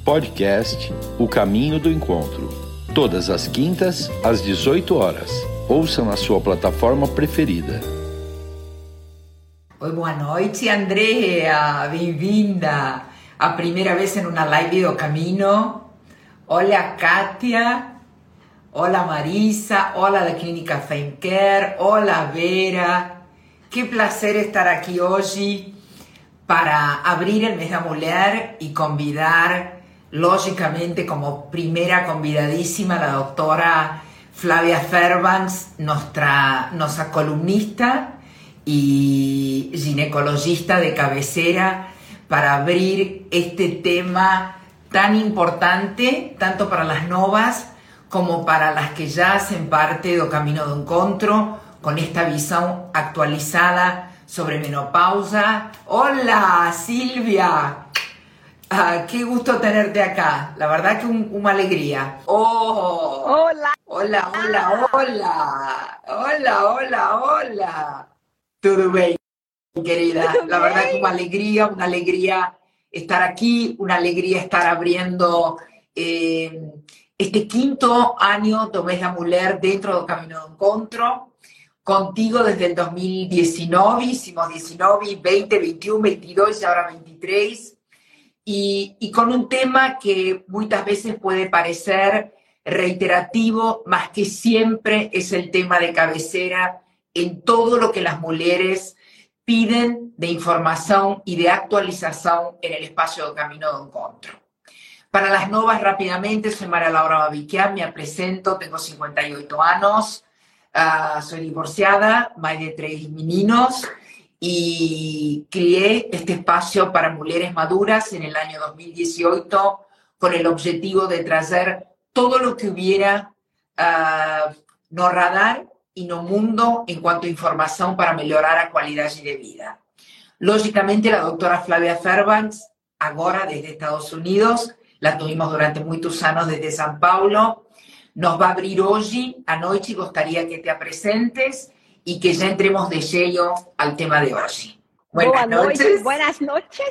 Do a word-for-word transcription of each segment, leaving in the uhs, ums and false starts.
Podcast O Caminho do Encontro. Todas as quintas, às dezoito horas. Ouça na sua plataforma preferida. Oi, boa noite, Andrea. Bem-vinda. A primeira vez em uma live do Caminho. Olá, Kátia. Olá, Marisa. Olá, da Clínica Femcare. Olá, Vera. Que prazer estar aqui hoje para abrir el mes da mulher e convidar, lógicamente, como primeira convidadíssima, a doutora Flávia Fairbanks, nossa, nossa columnista e ginecologista de cabecera, para abrir este tema tan importante, tanto para las novas como para las que ya hacen parte do Caminho do Encontro, con esta visión actualizada sobre menopausa. Hola, Silvia. Ah, qué gusto tenerte acá. La verdad que un, una alegría. Oh, hola. Hola, hola, hola. Hola, hola, hola. Todo bien, querida. ¿Todo La verdad bien? que una alegría, una alegría estar aquí, una alegría estar abriendo eh, este quinto año do Mês da Mulher dentro do Caminho do Encontro. Contigo desde el dos mil diecinueve, hicimos diecinueve, veinte, veintiuno, veintidós y ahora veintitrés. Y, y con un tema que muchas veces puede parecer reiterativo, más que siempre es el tema de cabecera en todo lo que las mujeres piden de información y de actualización en el espacio del Caminho do Encontro. Para las novas, rápidamente, soy María Laura Babiquian, me presento, tengo cincuenta y ocho años, uh, soy divorciada, madre de tres meninos, y creé este espacio para mujeres maduras en el año dos mil dieciocho con el objetivo de traer todo lo que hubiera uh, no radar y no mundo en cuanto a información para mejorar la calidad de vida. Lógicamente, la doctora Flávia Fairbanks, ahora desde Estados Unidos, la tuvimos durante muchos años desde São Paulo, nos va a abrir hoy a noche y gustaría que te presentes y que ya entremos de lleno al tema de hoy. Buenas Boa noches. Noite, buenas noches.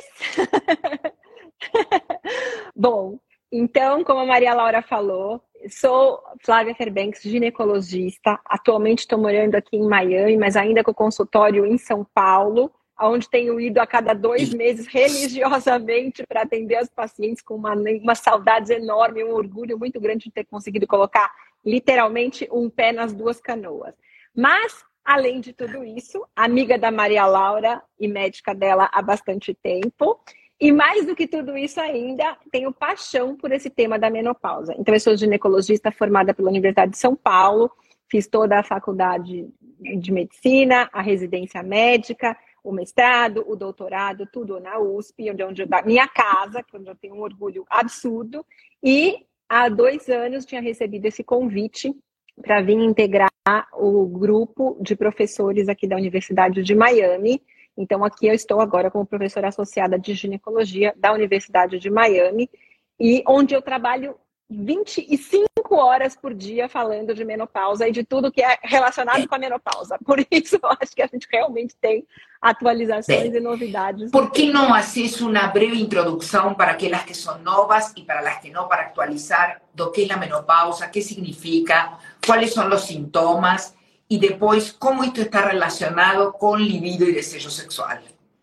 Bom, então, como a Maria Laura falou, sou Flávia Fairbanks, ginecologista. Atualmente estou morando aqui em Miami, mas ainda com consultório em São Paulo, onde tenho ido a cada dois meses religiosamente para atender as pacientes com uma, uma saudade enorme, um orgulho muito grande de ter conseguido colocar literalmente um pé nas duas canoas. Mas, além de tudo isso, amiga da Maria Laura e médica dela há bastante tempo. E mais do que tudo isso ainda, tenho paixão por esse tema da menopausa. Então, eu sou ginecologista formada pela Universidade de São Paulo, fiz toda a faculdade de medicina, a residência médica, o mestrado, o doutorado, tudo na U S P, onde, onde eu, da minha casa, onde eu tenho um orgulho absurdo. E há dois anos tinha recebido esse convite para vir integrar o grupo de professores aqui da Universidade de Miami. Então, aqui eu estou agora como professora associada de ginecologia da Universidade de Miami, e onde eu trabalho vinte e cinco horas por dia falando de menopausa e de tudo que é relacionado com a menopausa. Por isso, eu acho que a gente realmente tem atualizações e novidades. ¿Por que não haces uma breve introdução para aquelas que são novas e para as que não, para actualizar do que é a menopausa, que significa, quais são os sintomas e depois como isto está relacionado com libido e desejo sexual?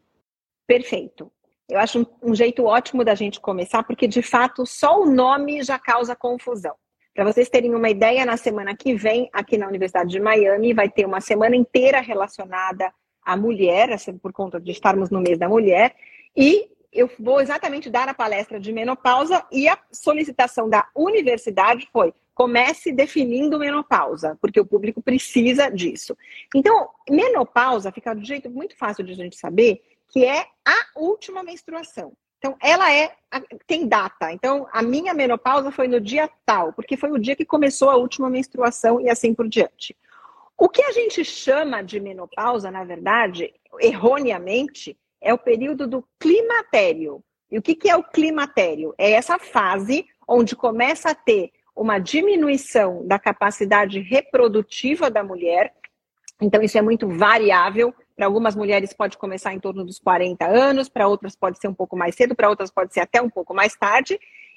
Perfeito. Eu acho um, um jeito ótimo da gente começar, porque, de fato, só o nome já causa confusão. Para vocês terem uma ideia, na semana que vem, aqui na Universidade de Miami, vai ter uma semana inteira relacionada à mulher, assim, por conta de estarmos no mês da mulher, e eu vou exatamente dar a palestra de menopausa, e a solicitação da universidade foi: comece definindo menopausa, porque o público precisa disso. Então, menopausa fica de um jeito muito fácil de a gente saber, que é a última menstruação. Então, ela é, tem data. Então, a minha menopausa foi no dia tal, porque foi o dia que começou a última menstruação e assim por diante. O que a gente chama de menopausa, na verdade, erroneamente, é o período do climatério. E o que, que é o climatério? É essa fase onde começa a ter uma diminuição da capacidade reprodutiva da mulher. Então, isso é muito variável. Para algumas mulheres pode começar em torno dos quarenta anos, para outras pode ser um pouco mais cedo, para outras pode ser até um pouco mais tarde.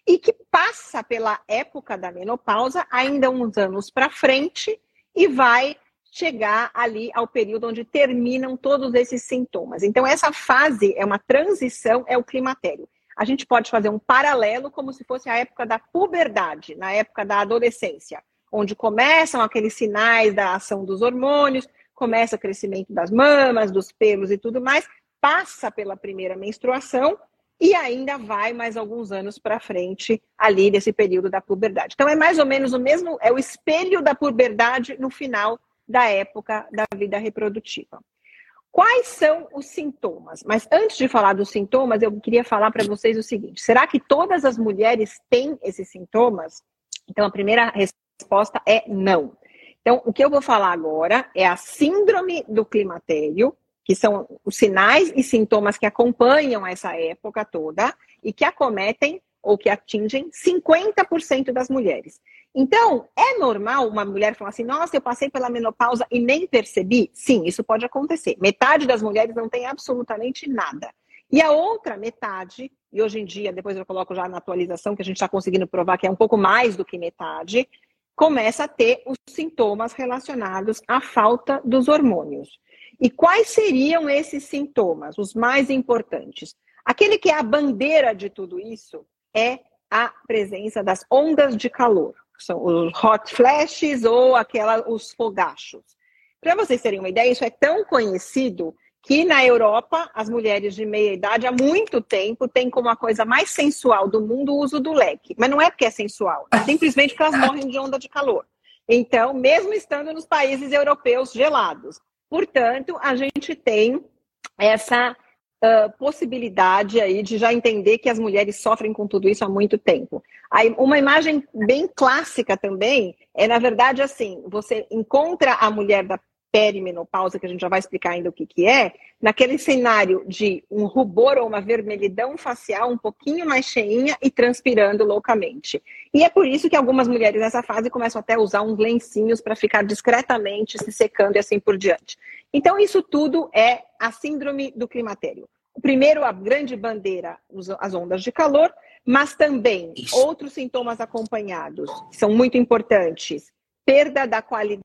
e que passa pela época da menopausa ainda uns anos para frente e vai chegar ali ao período onde terminam todos esses sintomas. Então, essa fase é uma transição, é o climatério. A gente pode fazer um paralelo como se fosse a época da puberdade, na época da adolescência, onde começam aqueles sinais da ação dos hormônios, começa o crescimento das mamas, dos pelos e tudo mais, passa pela primeira menstruação e ainda vai mais alguns anos para frente ali nesse período da puberdade. Então, é mais ou menos o mesmo, é o espelho da puberdade no final da época da vida reprodutiva. Quais são os sintomas? Mas antes de falar dos sintomas, eu queria falar para vocês o seguinte: será que todas as mulheres têm esses sintomas? Então, a primeira resposta é não. Então, o que eu vou falar agora é a síndrome do climatério, que são os sinais e sintomas que acompanham essa época toda e que acometem ou que atingem cinquenta por cento das mulheres. Então, é normal uma mulher falar assim, nossa, eu passei pela menopausa e nem percebi? Sim, isso pode acontecer. Metade das mulheres não tem absolutamente nada. E a outra metade, e hoje em dia, depois eu coloco já na atualização, que a gente está conseguindo provar que é um pouco mais do que metade, começa a ter os sintomas relacionados à falta dos hormônios. E quais seriam esses sintomas, os mais importantes? Aquele que é a bandeira de tudo isso é a presença das ondas de calor, que são os hot flashes ou aquela, os fogachos. Para vocês terem uma ideia, isso é tão conhecido que na Europa, as mulheres de meia idade, há muito tempo, têm como a coisa mais sensual do mundo o uso do leque. Mas não é porque é sensual, é simplesmente porque elas morrem de onda de calor. Então, mesmo estando nos países europeus gelados. Portanto, a gente tem essa uh, possibilidade aí de já entender que as mulheres sofrem com tudo isso há muito tempo. Aí, uma imagem bem clássica também é, na verdade, assim, você encontra a mulher da perimenopausa, que a gente já vai explicar ainda o que, que é, naquele cenário de um rubor ou uma vermelhidão facial um pouquinho mais cheinha e transpirando loucamente. E é por isso que algumas mulheres nessa fase começam até a usar uns lencinhos para ficar discretamente se secando e assim por diante. Então isso tudo é a síndrome do climatério. O primeiro, a grande bandeira, as ondas de calor, mas também isso. Outros sintomas acompanhados, que são muito importantes, perda da qualidade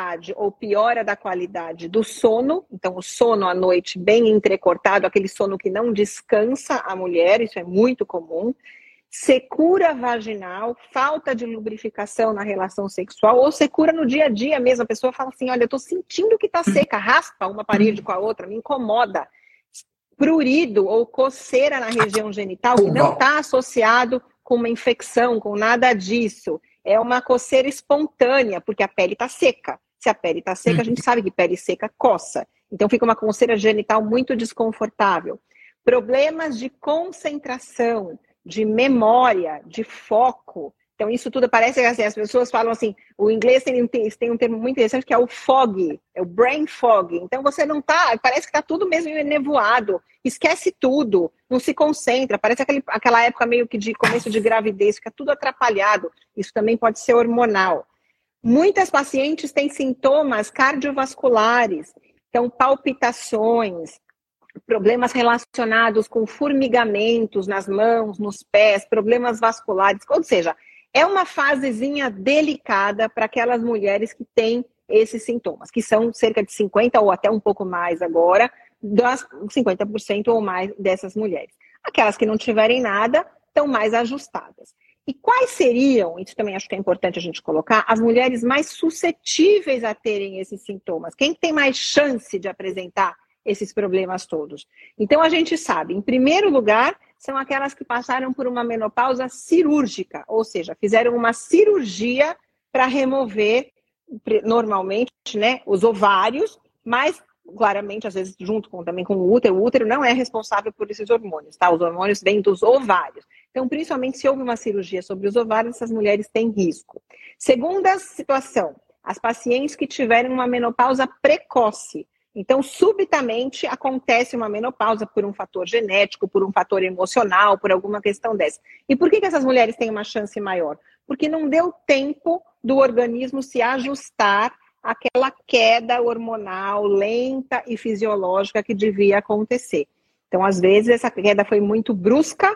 ou piora da qualidade do sono, então o sono à noite bem entrecortado, aquele sono que não descansa a mulher, isso é muito comum, secura vaginal, falta de lubrificação na relação sexual, ou secura no dia a dia mesmo, a pessoa fala assim, olha, eu tô sentindo que tá seca, raspa uma parede com a outra, me incomoda, prurido ou coceira na região genital, que não está associado com uma infecção, com nada disso. É uma coceira espontânea, porque a pele está seca. Se a pele está seca, a gente sabe que pele seca coça. Então fica uma coceira genital muito desconfortável. Problemas de concentração, de memória, de foco. Então isso tudo parece que assim, as pessoas falam assim, o inglês tem, tem um termo muito interessante que é o fog, é o brain fog. Então você não tá, parece que está tudo mesmo enevoado, esquece tudo, não se concentra, parece aquele, aquela época meio que de começo de gravidez, fica tudo atrapalhado. Isso também pode ser hormonal. Muitas pacientes têm sintomas cardiovasculares, então palpitações, problemas relacionados com formigamentos nas mãos, nos pés, problemas vasculares, ou seja, é uma fasezinha delicada para aquelas mulheres que têm esses sintomas, que são cerca de cinquenta por cento ou até um pouco mais agora, das cinquenta por cento ou mais dessas mulheres. Aquelas que não tiverem nada, estão mais ajustadas. E quais seriam, isso também acho que é importante a gente colocar, as mulheres mais suscetíveis a terem esses sintomas? Quem tem mais chance de apresentar esses problemas todos? Então a gente sabe, em primeiro lugar, são aquelas que passaram por uma menopausa cirúrgica, ou seja, fizeram uma cirurgia para remover, normalmente, né, os ovários, mas claramente, às vezes, junto com, também com o útero, o útero não é responsável por esses hormônios, tá? Os hormônios vêm dos ovários. Então, principalmente, se houve uma cirurgia sobre os ovários, essas mulheres têm risco. Segunda situação, as pacientes que tiverem uma menopausa precoce. Então, subitamente, acontece uma menopausa por um fator genético, por um fator emocional, por alguma questão dessa. E por que que essas mulheres têm uma chance maior? Porque não deu tempo do organismo se ajustar àquela queda hormonal lenta e fisiológica que devia acontecer. Então, às vezes, essa queda foi muito brusca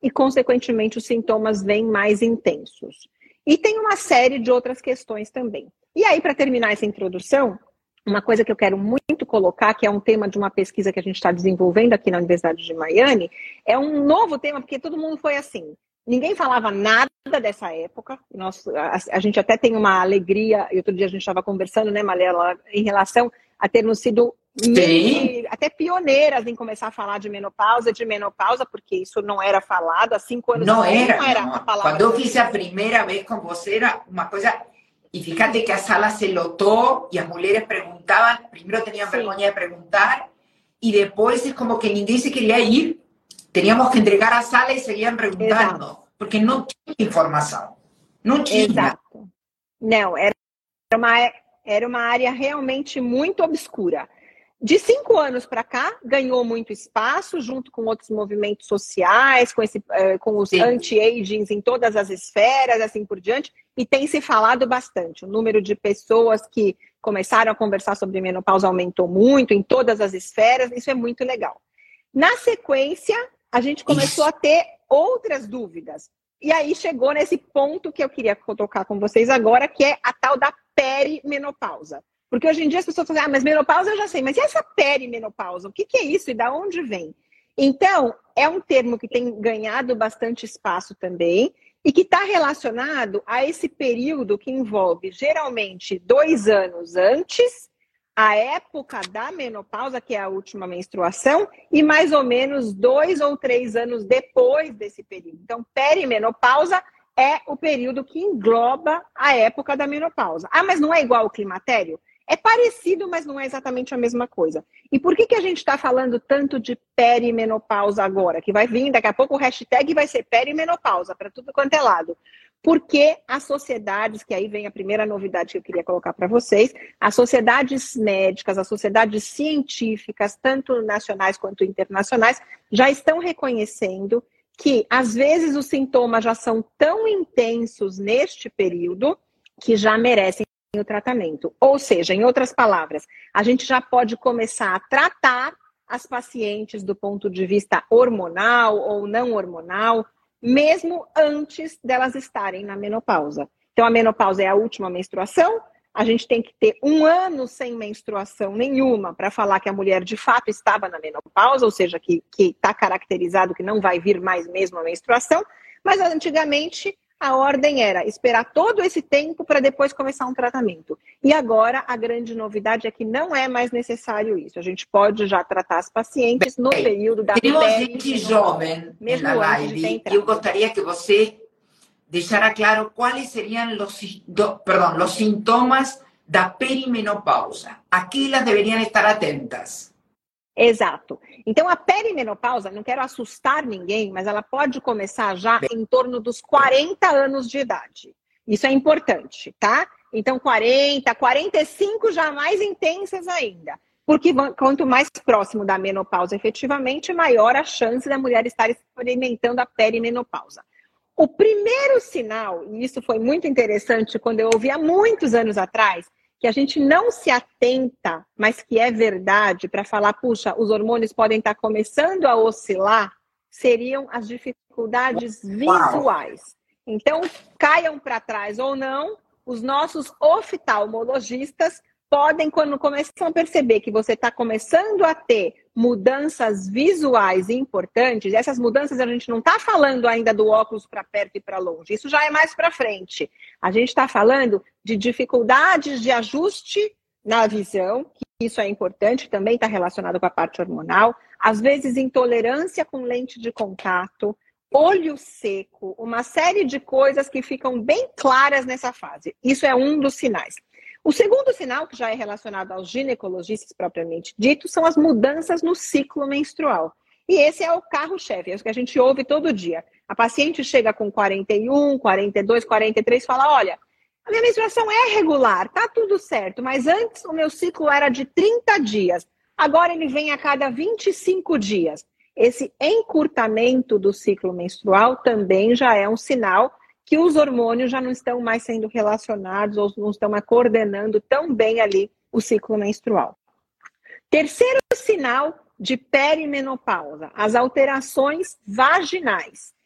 e, consequentemente, os sintomas vêm mais intensos. E tem uma série de outras questões também. E aí, para terminar essa introdução, uma coisa que eu quero muito colocar, que é um tema de uma pesquisa que a gente está desenvolvendo aqui na Universidade de Miami, é um novo tema, porque todo mundo foi assim. Ninguém falava nada dessa época. Nós, a, a gente até tem uma alegria, e outro dia a gente estava conversando, né, Malela, em relação a termos sido meio, até pioneiras em começar a falar de menopausa, de menopausa, porque isso não era falado há cinco anos. Não era, não era não. a palavra. Quando eu fiz a primeira vez com você, era uma coisa... E fíjate que a sala se lotou e as mulheres perguntavam, primeiro tinham vergonha de perguntar, e depois é como que ninguém se queria ir. Teníamos que entregar a sala e seguiam perguntando, Exato. Porque não tinha informação. Não tinha. Exato. Não, era uma, era uma área realmente muito obscura. De cinco anos para cá, ganhou muito espaço, junto com outros movimentos sociais, com, esse, uh, com os anti-agings em todas as esferas, assim por diante, e tem se falado bastante. O número de pessoas que começaram a conversar sobre menopausa aumentou muito em todas as esferas, isso é muito legal. Na sequência, a gente começou a ter outras dúvidas. E aí chegou nesse ponto que eu queria tocar com vocês agora, que é a tal da perimenopausa. Porque hoje em dia as pessoas falam, ah, mas menopausa eu já sei, mas e essa perimenopausa? O que, que é isso e de onde vem? Então, é um termo que tem ganhado bastante espaço também e que está relacionado a esse período que envolve geralmente dois anos antes, a época da menopausa, que é a última menstruação, e mais ou menos dois ou três anos depois desse período. Então, perimenopausa é o período que engloba a época da menopausa. Ah, mas não é igual ao climatério? É parecido, mas não é exatamente a mesma coisa. E por que, que a gente está falando tanto de perimenopausa agora? Que vai vir, daqui a pouco o hashtag vai ser perimenopausa, para tudo quanto é lado. Porque as sociedades, que aí vem a primeira novidade que eu queria colocar para vocês, as sociedades médicas, as sociedades científicas, tanto nacionais quanto internacionais, já estão reconhecendo que, às vezes, os sintomas já são tão intensos neste período que já merecem o tratamento. Ou seja, em outras palavras, a gente já pode começar a tratar as pacientes do ponto de vista hormonal ou não hormonal, mesmo antes delas estarem na menopausa. Então, a menopausa é a última menstruação, a gente tem que ter um ano sem menstruação nenhuma para falar que a mulher de fato estava na menopausa, ou seja, que está caracterizado que não vai vir mais mesmo a menstruação, mas antigamente a ordem era esperar todo esse tempo para depois começar um tratamento. E agora a grande novidade é que não é mais necessário isso. A gente pode já tratar as pacientes no Bem, período da temos gente jovem mesmo na live. Eu gostaria que você deixara claro quais seriam os, do, perdão, os sintomas da perimenopausa. A que elas deveriam estar atentas. Exato. Então, a perimenopausa, não quero assustar ninguém, mas ela pode começar já Bem, em torno dos quarenta anos de idade. Isso é importante, tá? Então, quarenta, quarenta e cinco já mais intensas ainda. Porque quanto mais próximo da menopausa efetivamente, maior a chance da mulher estar experimentando a perimenopausa. O primeiro sinal, e isso foi muito interessante quando eu ouvi há muitos anos atrás, que a gente não se atenta, mas que é verdade, para falar, puxa, os hormônios podem estar começando a oscilar, seriam as dificuldades visuais. Então, caiam para trás ou não, os nossos oftalmologistas podem, quando começam a perceber que você está começando a ter mudanças visuais importantes, e essas mudanças a gente não está falando ainda do óculos para perto e para longe, isso já é mais para frente. A gente está falando de dificuldades de ajuste na visão, que isso é importante, também está relacionado com a parte hormonal, às vezes intolerância com lente de contato, olho seco, uma série de coisas que ficam bem claras nessa fase. Isso é um dos sinais. O segundo sinal, que já é relacionado aos ginecologistas propriamente dito, são as mudanças no ciclo menstrual. E esse é o carro-chefe, é o que a gente ouve todo dia. A paciente chega com quarenta e um, quarenta e dois, quarenta e três e fala, olha, a minha menstruação é regular, tá tudo certo, mas antes o meu ciclo era de trinta dias, agora ele vem a cada vinte e cinco dias. Esse encurtamento do ciclo menstrual também já é um sinal que os hormônios já não estão mais sendo relacionados ou não estão mais coordenando tão bem ali o ciclo menstrual. Terceiro sinal de perimenopausa, as alterações vaginais.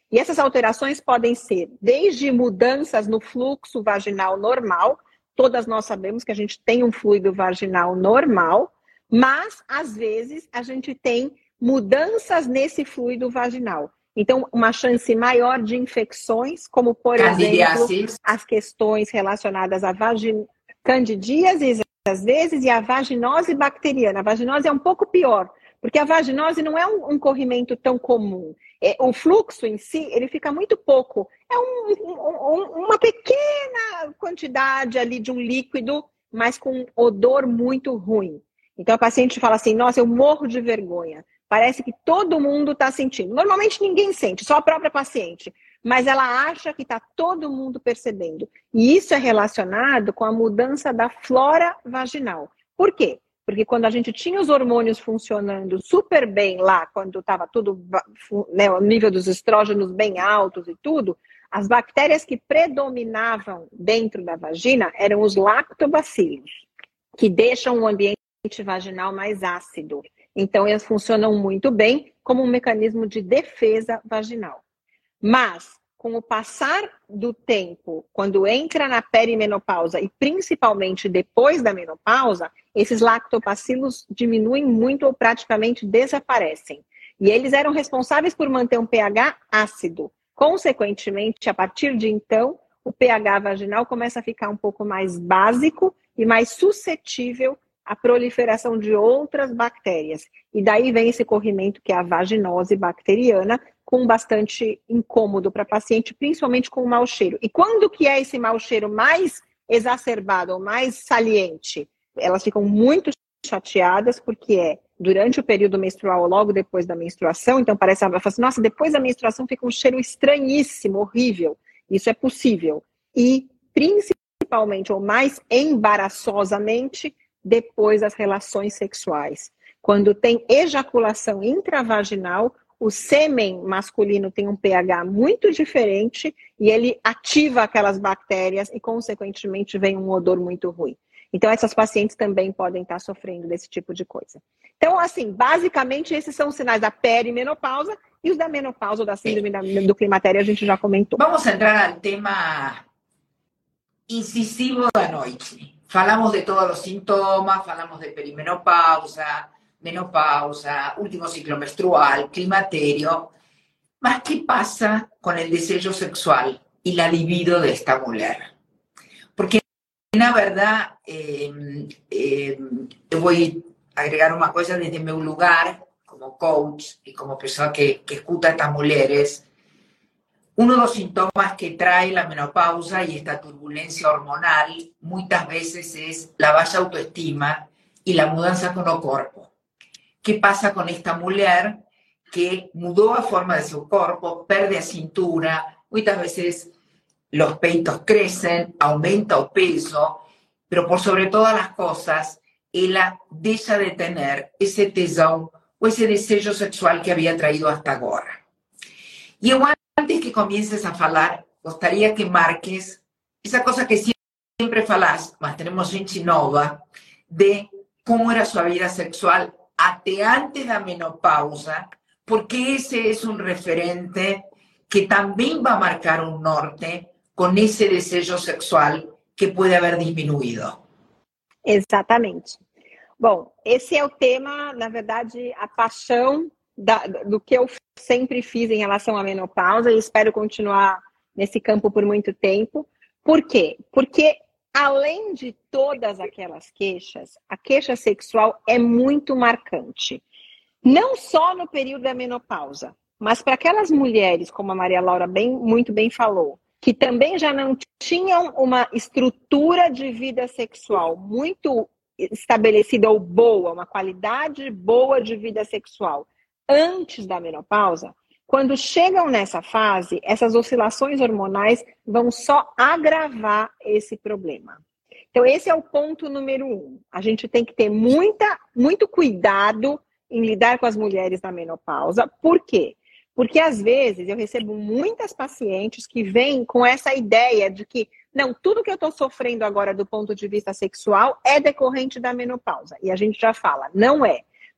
E essas alterações podem ser desde mudanças no fluxo vaginal normal, todas nós sabemos que a gente tem um fluido vaginal normal, mas às vezes a gente tem mudanças nesse fluido vaginal. Então, uma chance maior de infecções, como por Candidiasis. exemplo, as questões relacionadas à vagin... candidíase, às vezes, e à vaginose bacteriana. A vaginose é um pouco pior, porque a vaginose não é um, um corrimento tão comum. É, o fluxo em si, ele fica muito pouco. É um, um, uma pequena quantidade ali de um líquido, mas com um odor muito ruim. Então, a paciente fala assim, nossa, eu morro de vergonha. Parece que todo mundo está sentindo. Normalmente ninguém sente, só a própria paciente. Mas ela acha que está todo mundo percebendo. E isso é relacionado com a mudança da flora vaginal. Por quê? Porque quando a gente tinha os hormônios funcionando super bem lá, quando estava tudo, né, o nível dos estrógenos bem altos e tudo, as bactérias que predominavam dentro da vagina eram os lactobacilos, que deixam o ambiente vaginal mais ácido. Então, elas funcionam muito bem como um mecanismo de defesa vaginal. Mas, com o passar do tempo, quando entra na perimenopausa e principalmente depois da menopausa, esses lactobacilos diminuem muito ou praticamente desaparecem. E eles eram responsáveis por manter um pH ácido. Consequentemente, a partir de então, o pH vaginal começa a ficar um pouco mais básico e mais suscetível à proliferação de outras bactérias. E daí vem esse corrimento que é a vaginose bacteriana, com bastante incômodo para a paciente, principalmente com o mau cheiro. E quando que é esse mau cheiro mais exacerbado ou mais saliente? Elas ficam muito chateadas porque é durante o período menstrual ou logo depois da menstruação. Então parece, ela fala assim, nossa, depois da menstruação fica um cheiro estranhíssimo, horrível. Isso é possível. E principalmente ou mais embaraçosamente depois das relações sexuais. Quando tem ejaculação intravaginal, o sêmen masculino tem um pH muito diferente e ele ativa aquelas bactérias e, consequentemente, vem um odor muito ruim. Então, essas pacientes também podem estar sofrendo desse tipo de coisa. Então, assim, basicamente, esses são os sinais da perimenopausa e os da menopausa ou da síndrome do climatério a gente já comentou. Vamos entrar ao tema incisivo da noite. Falamos de todos os sintomas, falamos de perimenopausa, menopausa, último ciclo menstrual, climaterio. Mas, ¿qué pasa con el deseo sexual y la libido de esta mujer? Porque, na verdad, eh, eh, eu vou agregar uma coisa desde meu lugar, como coach y como persona que, que escuta a estas mujeres. Uno de los síntomas que trae la menopausa y esta turbulencia hormonal muchas veces es la baja autoestima y la mudanza con el cuerpo. ¿Qué pasa con esta mujer que mudó a forma de su cuerpo, perde a cintura, muchas veces los peitos crecen, aumenta el peso, pero por sobre todas las cosas, ella deja de tener ese tesón o ese deseo sexual que había traído hasta ahora. Y eu, antes que comiences a falar, gostaria que marques esa cosa que siempre falás, mas tenemos gente nova, de cómo era su vida sexual até antes da menopausa, porque ese es un referente que también va a marcar un norte con ese deseo sexual que puede haber disminuído. Exatamente. Bom, esse é o tema, na verdade, a paixão da, do que eu sempre fiz em relação à menopausa e espero continuar nesse campo por muito tempo. Por quê? Porque, além de todas aquelas queixas, a queixa sexual é muito marcante. Não só no período da menopausa, mas para aquelas mulheres, como a Maria Laura bem, muito bem falou, que também já não tinham uma estrutura de vida sexual muito estabelecida ou boa, uma qualidade boa de vida sexual antes da menopausa, quando chegam nessa fase, essas oscilações hormonais vão só agravar esse problema. Então, esse é o ponto número um. A gente tem que ter muita, muito cuidado em lidar com as mulheres na menopausa. Por quê? Porque, às vezes, eu recebo muitas pacientes que vêm com essa ideia de que, não, tudo que eu estou sofrendo agora do ponto de vista sexual é decorrente da menopausa. E a gente já fala, não é.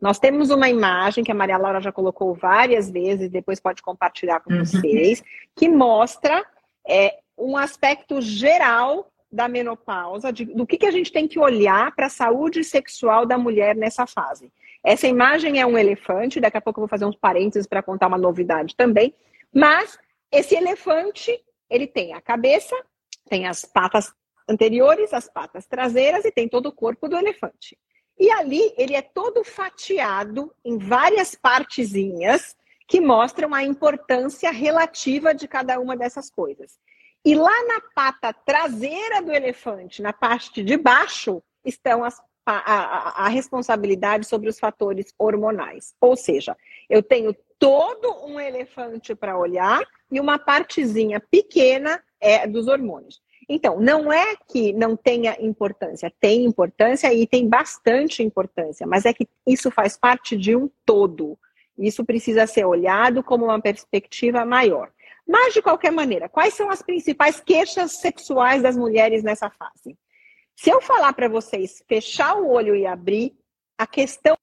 Nós temos uma imagem que a Maria Laura já colocou várias vezes, depois pode compartilhar com uhum. vocês, que mostra é, um aspecto geral da menopausa, de, do que, que a gente tem que olhar para a saúde sexual da mulher nessa fase. Essa imagem é um elefante, daqui a pouco eu vou fazer uns parênteses para contar uma novidade também, mas esse elefante, ele tem a cabeça, tem as patas anteriores, as patas traseiras e tem todo o corpo do elefante. E ali ele é todo fatiado em várias partezinhas que mostram a importância relativa de cada uma dessas coisas. E lá na pata traseira do elefante, na parte de baixo, estão as, a, a, a responsabilidade sobre os fatores hormonais. Ou seja, eu tenho todo um elefante para olhar e uma partezinha pequena é dos hormônios. Então, não é que não tenha importância, tem importância e tem bastante importância, mas é que isso faz parte de um todo. Isso precisa ser olhado como uma perspectiva maior. Mas, de qualquer maneira, quais são as principais queixas sexuais das mulheres nessa fase? Se eu falar para vocês fechar o olho e abrir, a questão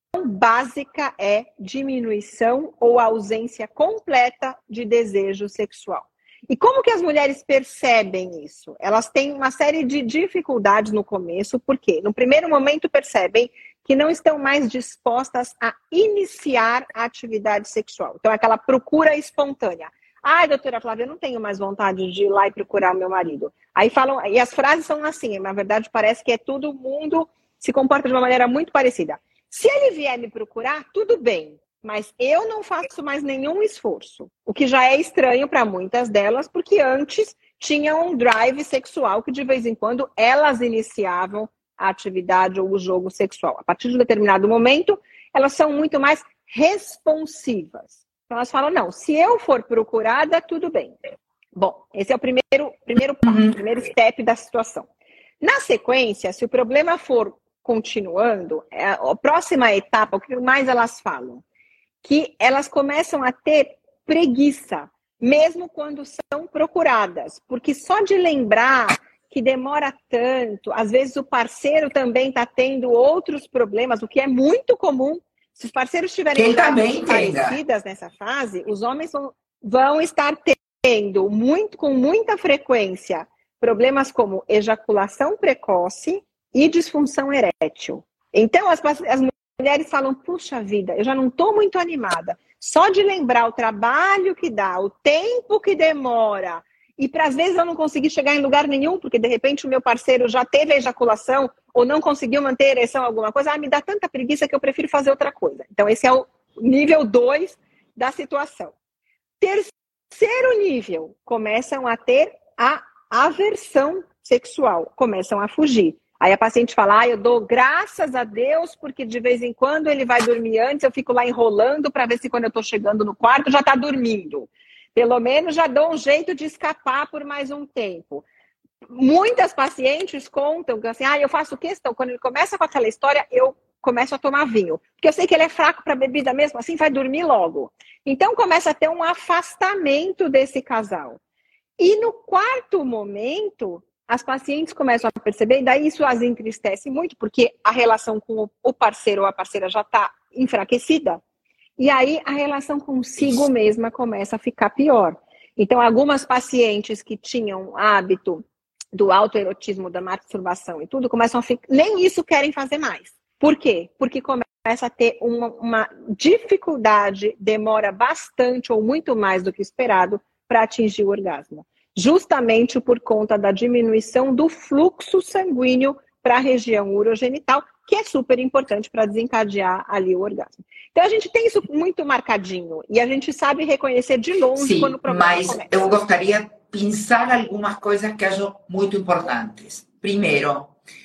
básica é diminuição ou ausência completa de desejo sexual. E como que as mulheres percebem isso? Elas têm uma série de dificuldades no começo, porque no primeiro momento percebem que não estão mais dispostas a iniciar a atividade sexual. Então, aquela procura espontânea. Ai, doutora Flávia, eu não tenho mais vontade de ir lá e procurar o meu marido. Aí falam, e as frases são assim, na verdade parece que é todo mundo se comporta de uma maneira muito parecida. Se ele vier me procurar, tudo bem. Mas eu não faço mais nenhum esforço, o que já é estranho para muitas delas, porque antes tinham um drive sexual que de vez em quando elas iniciavam a atividade ou o jogo sexual. A partir de um determinado momento, elas são muito mais responsivas. Então elas falam, não, se eu for procurada, tudo bem. Bom, esse é o primeiro, primeiro passo, o primeiro step da situação. Na sequência, se o problema for continuando, a próxima etapa, o que mais elas falam? Que elas começam a ter preguiça, mesmo quando são procuradas. Porque só de lembrar que demora tanto, às vezes o parceiro também está tendo outros problemas, o que é muito comum. Se os parceiros estiverem parecidas nessa fase, os homens vão, vão estar tendo muito, com muita frequência problemas como ejaculação precoce e disfunção erétil. Então, as, as mulheres falam, puxa vida, eu já não estou muito animada. Só de lembrar o trabalho que dá, o tempo que demora, e para às vezes eu não conseguir chegar em lugar nenhum, porque de repente o meu parceiro já teve ejaculação ou não conseguiu manter a ereção alguma coisa, ah, me dá tanta preguiça que eu prefiro fazer outra coisa. Então esse é o nível dois da situação. Terceiro nível, começam a ter a aversão sexual, começam a fugir. Aí a paciente fala, ah, eu dou graças a Deus, porque de vez em quando ele vai dormir antes, eu fico lá enrolando para ver se quando eu estou chegando no quarto já está dormindo. Pelo menos já dou um jeito de escapar por mais um tempo. Muitas pacientes contam que assim, ah, eu faço questão, quando ele começa com aquela história, eu começo a tomar vinho. Porque eu sei que ele é fraco para bebida mesmo, assim vai dormir logo. Então começa a ter um afastamento desse casal. E no quarto momento, as pacientes começam a perceber, e daí isso as entristece muito, porque a relação com o parceiro ou a parceira já está enfraquecida, e aí a relação consigo mesma começa a ficar pior. Então, algumas pacientes que tinham hábito do autoerotismo, da masturbação e tudo, começam a ficar, nem isso querem fazer mais. Por quê? Porque começa a ter uma, uma dificuldade, demora bastante ou muito mais do que esperado para atingir o orgasmo. Justamente por conta da diminuição do fluxo sanguíneo para a região urogenital, que é super importante para desencadear ali o orgasmo. Então a gente tem isso muito marcadinho e a gente sabe reconhecer de longe Sim, quando o problema mas começa. Eu gostaria de pensar algumas coisas que acho muito importantes. Primeiro,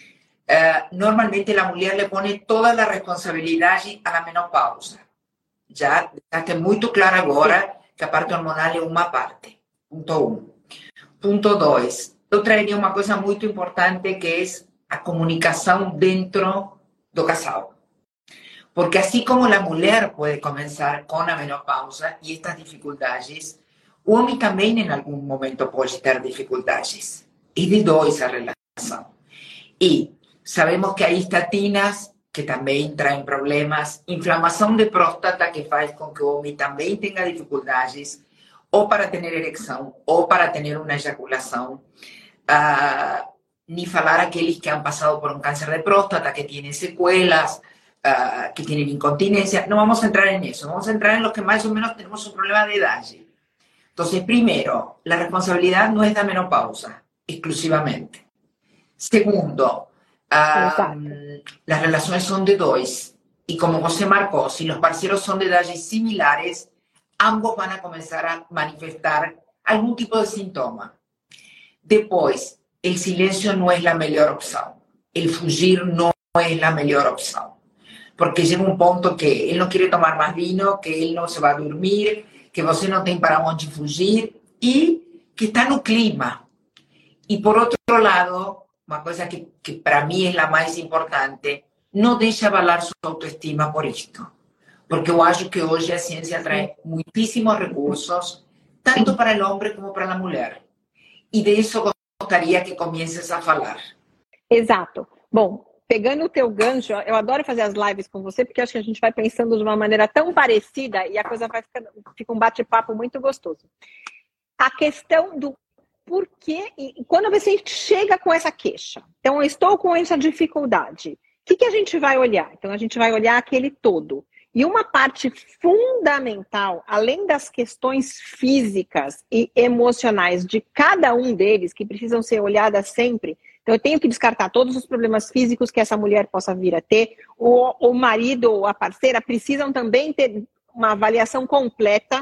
uh, normalmente a mulher le pone toda a responsabilidade à menopausa. Já está muito claro agora Sim. que a parte hormonal é uma parte. Ponto um. Ponto dois, eu traria uma coisa muito importante que é a comunicação dentro do casal. Porque assim como a mulher pode começar com a menopausa e estas dificuldades, o homem também em algum momento pode ter dificuldades. É de dois a relação. E sabemos que há estatinas que também traem problemas, inflamação de próstata, que faz com que o homem também tenha dificuldades, ou para ter ereção, ou para ter uma ejaculação. Uh, ni falar aqueles que han passado por um câncer de próstata, que têm sequelas, uh, que têm incontinencia. Não vamos a entrar en eso, vamos a entrar en los que más o menos tenemos un problema de edad. Entonces, primero, la responsabilidad no es da menopausa, exclusivamente. Segundo, um, las relaciones son de dos. Y como José marcó, si los parceros son de edades similares, ambos van a comenzar a manifestar algún tipo de síntoma. Después, el silencio no es la mejor opción. El fugir no es la mejor opción. Porque llega un punto que él no quiere tomar más vino, que él no se va a dormir, que você no tiene para dónde fugir y que está no clima. Y por otro lado, una cosa que, que para mí es la más importante, no deixa abalar su autoestima por esto. Porque yo acho que hoy la ciencia trae muchísimos recursos, tanto para el hombre como para la mujer. E de isso eu gostaria que comeces a falar. Exato. Bom, pegando o teu gancho, eu adoro fazer as lives com você, porque acho que a gente vai pensando de uma maneira tão parecida e a coisa vai ficando, fica um bate-papo muito gostoso. A questão do porquê, e quando você chega com essa queixa, então eu estou com essa dificuldade, o que, que a gente vai olhar? Então a gente vai olhar aquele todo. E uma parte fundamental, além das questões físicas e emocionais de cada um deles, que precisam ser olhadas sempre, então eu tenho que descartar todos os problemas físicos que essa mulher possa vir a ter, o, o marido ou a parceira precisam também ter uma avaliação completa.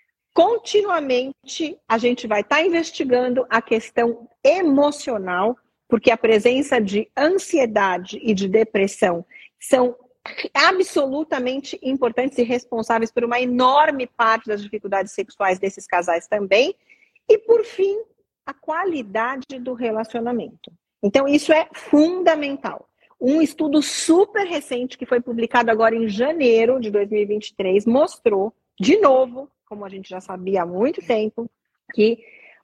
Continuamente a gente vai estar investigando a questão emocional, porque a presença de ansiedade e de depressão são absolutamente importantes e responsáveis por uma enorme parte das dificuldades sexuais desses casais também. E, por fim, a qualidade do relacionamento. Então, isso é fundamental. Um estudo super recente, que foi publicado agora em janeiro de dois mil e vinte e três, mostrou, de novo, como a gente já sabia há muito tempo, que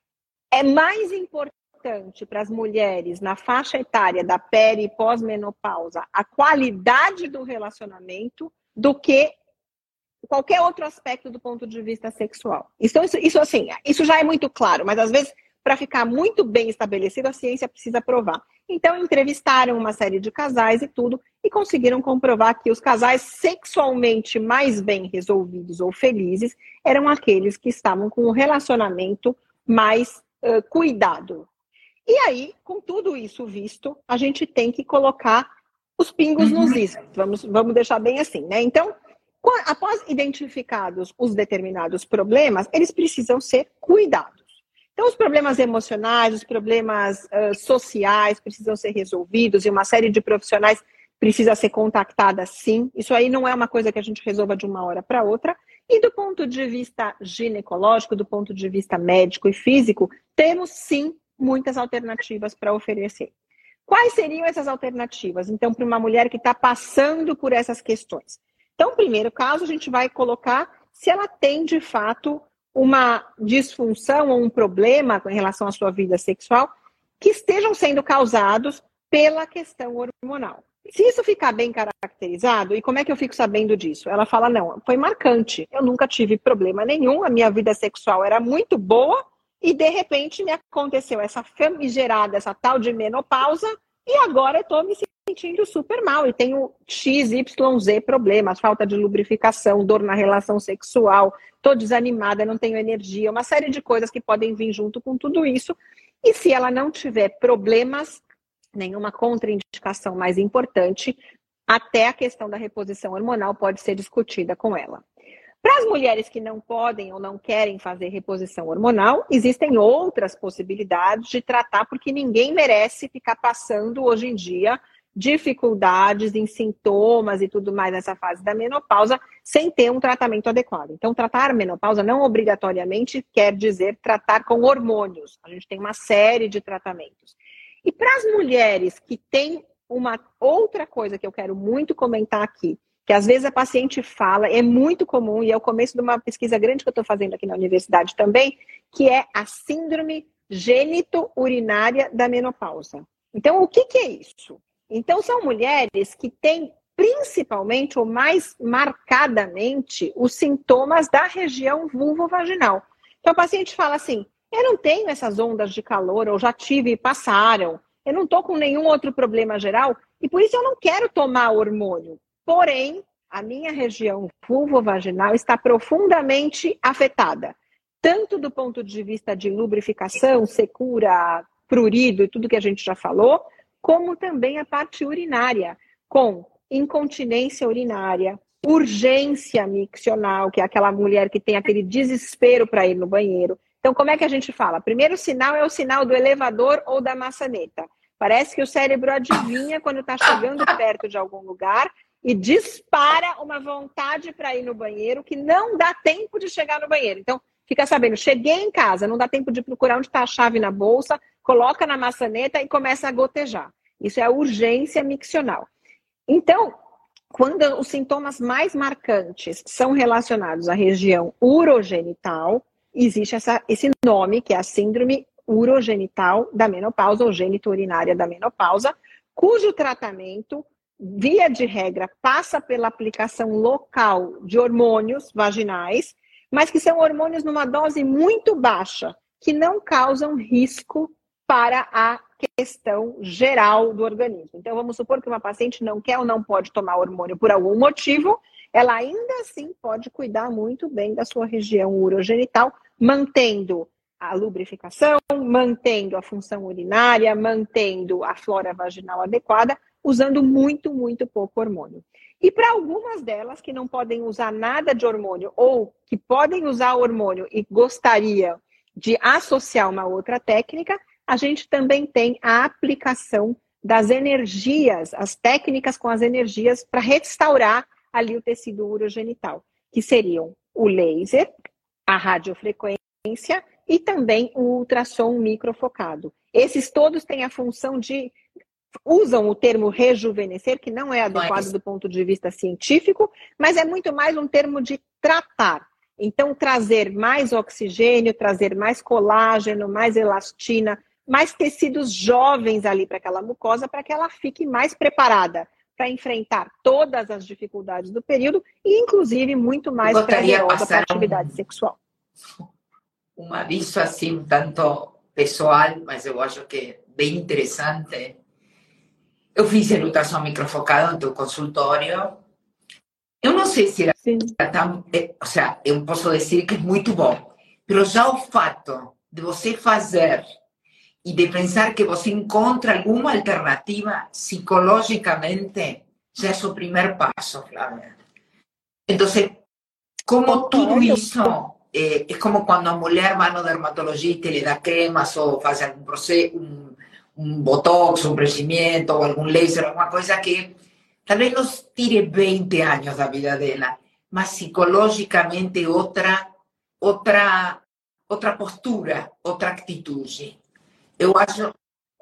é mais importante para as mulheres na faixa etária da peri e pós-menopausa a qualidade do relacionamento do que qualquer outro aspecto do ponto de vista sexual. Então, isso, isso assim, isso já é muito claro, mas às vezes, para ficar muito bem estabelecido, a ciência precisa provar. Então, entrevistaram uma série de casais e tudo, e conseguiram comprovar que os casais sexualmente mais bem resolvidos ou felizes eram aqueles que estavam com um relacionamento mais uh, cuidado. E aí, com tudo isso visto, a gente tem que colocar os pingos uhum. nos is. Vamos, vamos deixar bem assim, né? Então, após identificados os determinados problemas, eles precisam ser cuidados. Então, os problemas emocionais, os problemas uh, sociais precisam ser resolvidos e uma série de profissionais precisa ser contactada sim. Isso aí não é uma coisa que a gente resolva de uma hora para outra. E do ponto de vista ginecológico, do ponto de vista médico e físico, temos sim muitas alternativas para oferecer. Quais seriam essas alternativas? Então, para uma mulher que está passando por essas questões. Então, primeiro caso, a gente vai colocar se ela tem, de fato, uma disfunção ou um problema em relação à sua vida sexual que estejam sendo causados pela questão hormonal. Se isso ficar bem caracterizado, e como é que eu fico sabendo disso? Ela fala, não, foi marcante, eu nunca tive problema nenhum, a minha vida sexual era muito boa, e, de repente, me aconteceu essa famigerada, essa tal de menopausa, e agora eu estou me sentindo super mal. E tenho X Y Z problemas, falta de lubrificação, dor na relação sexual, estou desanimada, não tenho energia, uma série de coisas que podem vir junto com tudo isso. E se ela não tiver problemas, nenhuma contraindicação mais importante, até a questão da reposição hormonal pode ser discutida com ela. Para as mulheres que não podem ou não querem fazer reposição hormonal, existem outras possibilidades de tratar, porque ninguém merece ficar passando, hoje em dia, dificuldades em sintomas e tudo mais nessa fase da menopausa, sem ter um tratamento adequado. Então, tratar a menopausa não obrigatoriamente quer dizer tratar com hormônios. A gente tem uma série de tratamentos. E para as mulheres que têm uma outra coisa que eu quero muito comentar aqui, que às vezes a paciente fala, é muito comum, e é o começo de uma pesquisa grande que eu estou fazendo aqui na universidade também, que é a síndrome gênito-urinária da menopausa. Então, o que, que é isso? Então, são mulheres que têm principalmente ou mais marcadamente os sintomas da região vulvovaginal. Então, o paciente fala assim, eu não tenho essas ondas de calor, ou já tive e passaram, eu não estou com nenhum outro problema geral, e por isso eu não quero tomar hormônio. Porém, a minha região vulvovaginal está profundamente afetada, tanto do ponto de vista de lubrificação, secura, prurido e tudo que a gente já falou, como também a parte urinária, com incontinência urinária, urgência miccional, que é aquela mulher que tem aquele desespero para ir no banheiro. Então, como é que a gente fala? Primeiro sinal é o sinal do elevador ou da maçaneta. Parece que o cérebro adivinha quando está chegando perto de algum lugar e dispara uma vontade para ir no banheiro que não dá tempo de chegar no banheiro. Então, fica sabendo, cheguei em casa, não dá tempo de procurar onde está a chave na bolsa, coloca na maçaneta e começa a gotejar. Isso é a urgência miccional. Então, quando os sintomas mais marcantes são relacionados à região urogenital, existe essa, esse nome, que é a síndrome urogenital da menopausa, ou geniturinária da menopausa, cujo tratamento, via de regra, passa pela aplicação local de hormônios vaginais, mas que são hormônios numa dose muito baixa, que não causam risco para a questão geral do organismo. Então, vamos supor que uma paciente não quer ou não pode tomar hormônio por algum motivo, ela ainda assim pode cuidar muito bem da sua região urogenital, mantendo a lubrificação, mantendo a função urinária, mantendo a flora vaginal adequada, usando muito, muito pouco hormônio. E para algumas delas que não podem usar nada de hormônio ou que podem usar hormônio e gostariam de associar uma outra técnica, a gente também tem a aplicação das energias, as técnicas com as energias para restaurar ali o tecido urogenital, que seriam o laser, a radiofrequência e também o ultrassom microfocado. Esses todos têm a função de... usam o termo rejuvenescer, que não é adequado mas... do ponto de vista científico, mas é muito mais um termo de tratar. Então, trazer mais oxigênio, trazer mais colágeno, mais elastina, mais tecidos jovens ali para aquela mucosa, para que ela fique mais preparada para enfrentar todas as dificuldades do período e, inclusive, muito mais prazerosa para a atividade um, sexual. Um aviso assim, um tanto pessoal, mas eu acho que é bem interessante. Eu fiz o ultrassom microfocado no teu consultório. Eu não sei se era Sim. tão... Ou seja, eu posso dizer que é muito bom, mas já o fato de você fazer e de pensar que você encontra alguma alternativa psicologicamente, já é o primeiro passo, Flávia. Então, como tudo isso, é, é como quando a mulher vai no dermatologista e lhe dá cremas ou faz algum processo, um, um botox, um preenchimento ou algum laser, alguma coisa que talvez nos tire veinte anos da vida dela, mas psicologicamente outra, outra, outra postura, outra atitude. Eu acho...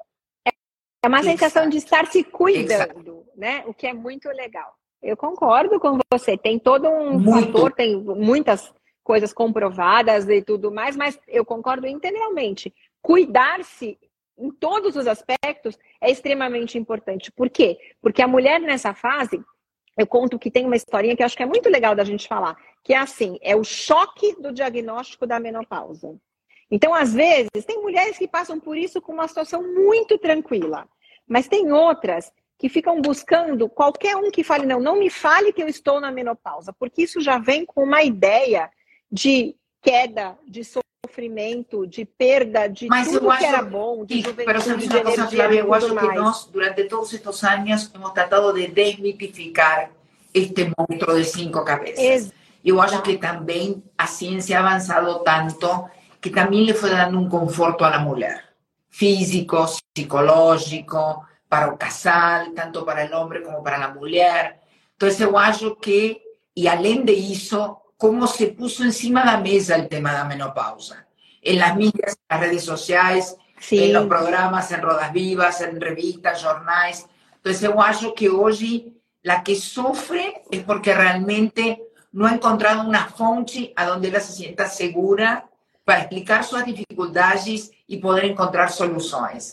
É uma sensação de estar se cuidando, né? O que é muito legal. Eu concordo com você. Tem todo um muito. fator, tem muitas coisas comprovadas e tudo mais, mas eu concordo integralmente. Cuidar-se em todos os aspectos é extremamente importante. Por quê? Porque a mulher nessa fase, eu conto que tem uma historinha que eu acho que é muito legal da gente falar, que é assim, é o choque do diagnóstico da menopausa. Então, às vezes, tem mulheres que passam por isso com uma situação muito tranquila, mas tem outras que ficam buscando qualquer um que fale, não, não me fale que eu estou na menopausa, porque isso já vem com uma ideia de queda, de sofrimento, de perda, de mas tudo que era bom, de juventude, de energia, Flávia, eu acho que nós, durante todos estes anos, hemos tratado de desmitificar este monstro de cinco cabeças. Exato. Eu acho que também a ciência ha avançado tanto que también le fue dando un conforto a la mujer, físico, psicológico, para el casal, tanto para el hombre como para la mujer. Entonces, yo acho que, y além de eso, cómo se puso encima de la mesa el tema de la menopausa. En las mídias, en las redes sociales, sí. En los programas, en Rodas Vivas, en revistas, jornais. Entonces, yo acho que hoy la que sufre es porque realmente no ha encontrado una fuente a donde ella se sienta segura para explicar suas dificuldades e poder encontrar soluções.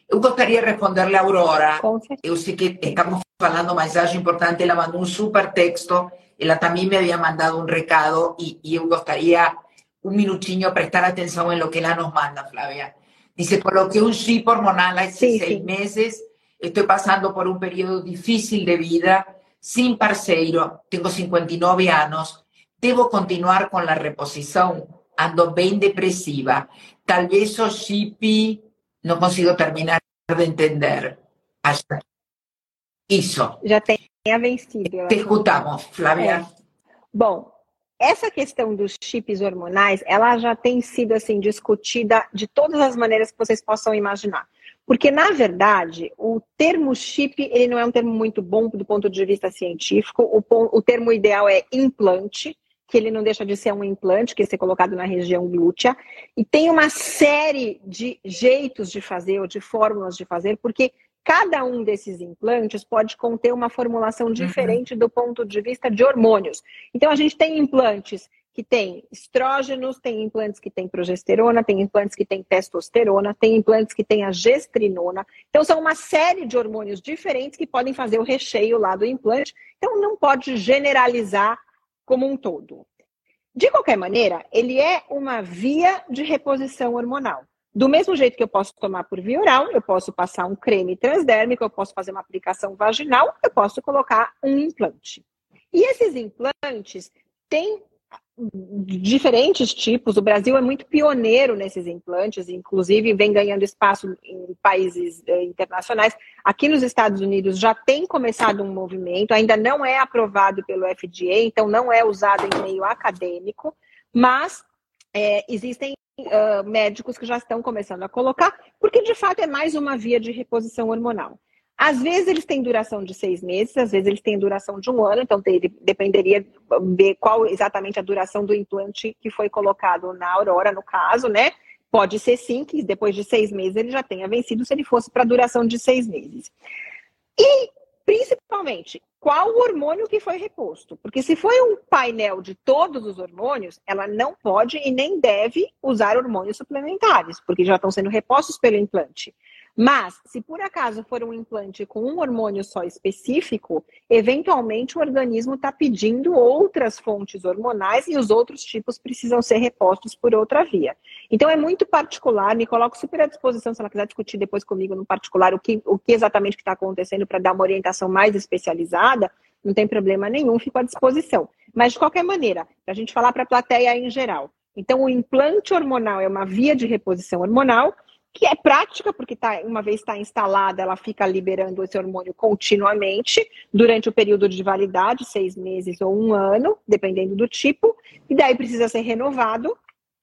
Eu gostaria de responder-lhe a Aurora. Eu sei que estamos falando, mas acho importante, ela mandou um super texto, ela também me havia mandado um recado e, e eu gostaria um minutinho prestar atenção em lo que ela nos manda, Flávia. Dice, coloqué un chip hormonal hace sí, seis sí. meses, estoy pasando por un periodo difícil de vida, sin parceiro, tengo cincuenta y nueve años, debo continuar con la reposición, ando bien depresiva, tal vez o chip no consigo terminar de entender. Hasta isso. Já tenha vencido. Te escutamos, Flávia. É. Bom, essa questão dos chips hormonais, ela já tem sido assim discutida de todas as maneiras que vocês possam imaginar. Porque, na verdade, o termo chip, ele não é um termo muito bom do ponto de vista científico. O, o termo ideal é implante, que ele não deixa de ser um implante, que é ser colocado na região glútea. E tem uma série de jeitos de fazer, ou de fórmulas de fazer, porque cada um desses implantes pode conter uma formulação diferente do ponto de vista de hormônios. Então, a gente tem implantes que têm estrógenos, tem implantes que têm progesterona, tem implantes que têm testosterona, tem implantes que têm a gestrinona. Então, são uma série de hormônios diferentes que podem fazer o recheio lá do implante. Então, não pode generalizar como um todo. De qualquer maneira, ele é uma via de reposição hormonal. Do mesmo jeito que eu posso tomar por via oral, eu posso passar um creme transdérmico, eu posso fazer uma aplicação vaginal, eu posso colocar um implante. E esses implantes têm diferentes tipos. O Brasil é muito pioneiro nesses implantes, inclusive vem ganhando espaço em países eh, internacionais. Aqui nos Estados Unidos já tem começado um movimento, ainda não é aprovado pelo F D A, então não é usado em meio acadêmico, mas é, existem uh, médicos que já estão começando a colocar, porque de fato é mais uma via de reposição hormonal. Às vezes eles têm duração de seis meses, às vezes eles têm duração de um ano, então dependeria de qual exatamente a duração do implante que foi colocado na Aurora, no caso, né? Pode ser sim que depois de seis meses ele já tenha vencido, se ele fosse para a duração de seis meses. E, principalmente, qual o hormônio que foi reposto? Porque se foi um painel de todos os hormônios, ela não pode e nem deve usar hormônios suplementares, porque já estão sendo repostos pelo implante. Mas, se por acaso for um implante com um hormônio só específico, eventualmente o organismo está pedindo outras fontes hormonais e os outros tipos precisam ser repostos por outra via. Então é muito particular, me coloco super à disposição se ela quiser discutir depois comigo no particular o que, o que exatamente está acontecendo para dar uma orientação mais especializada, não tem problema nenhum, fico à disposição. Mas de qualquer maneira, para a gente falar para a plateia em geral. Então o implante hormonal é uma via de reposição hormonal, que é prática, porque tá, uma vez está instalada, ela fica liberando esse hormônio continuamente, durante o período de validade, seis meses ou um ano, dependendo do tipo, e daí precisa ser renovado,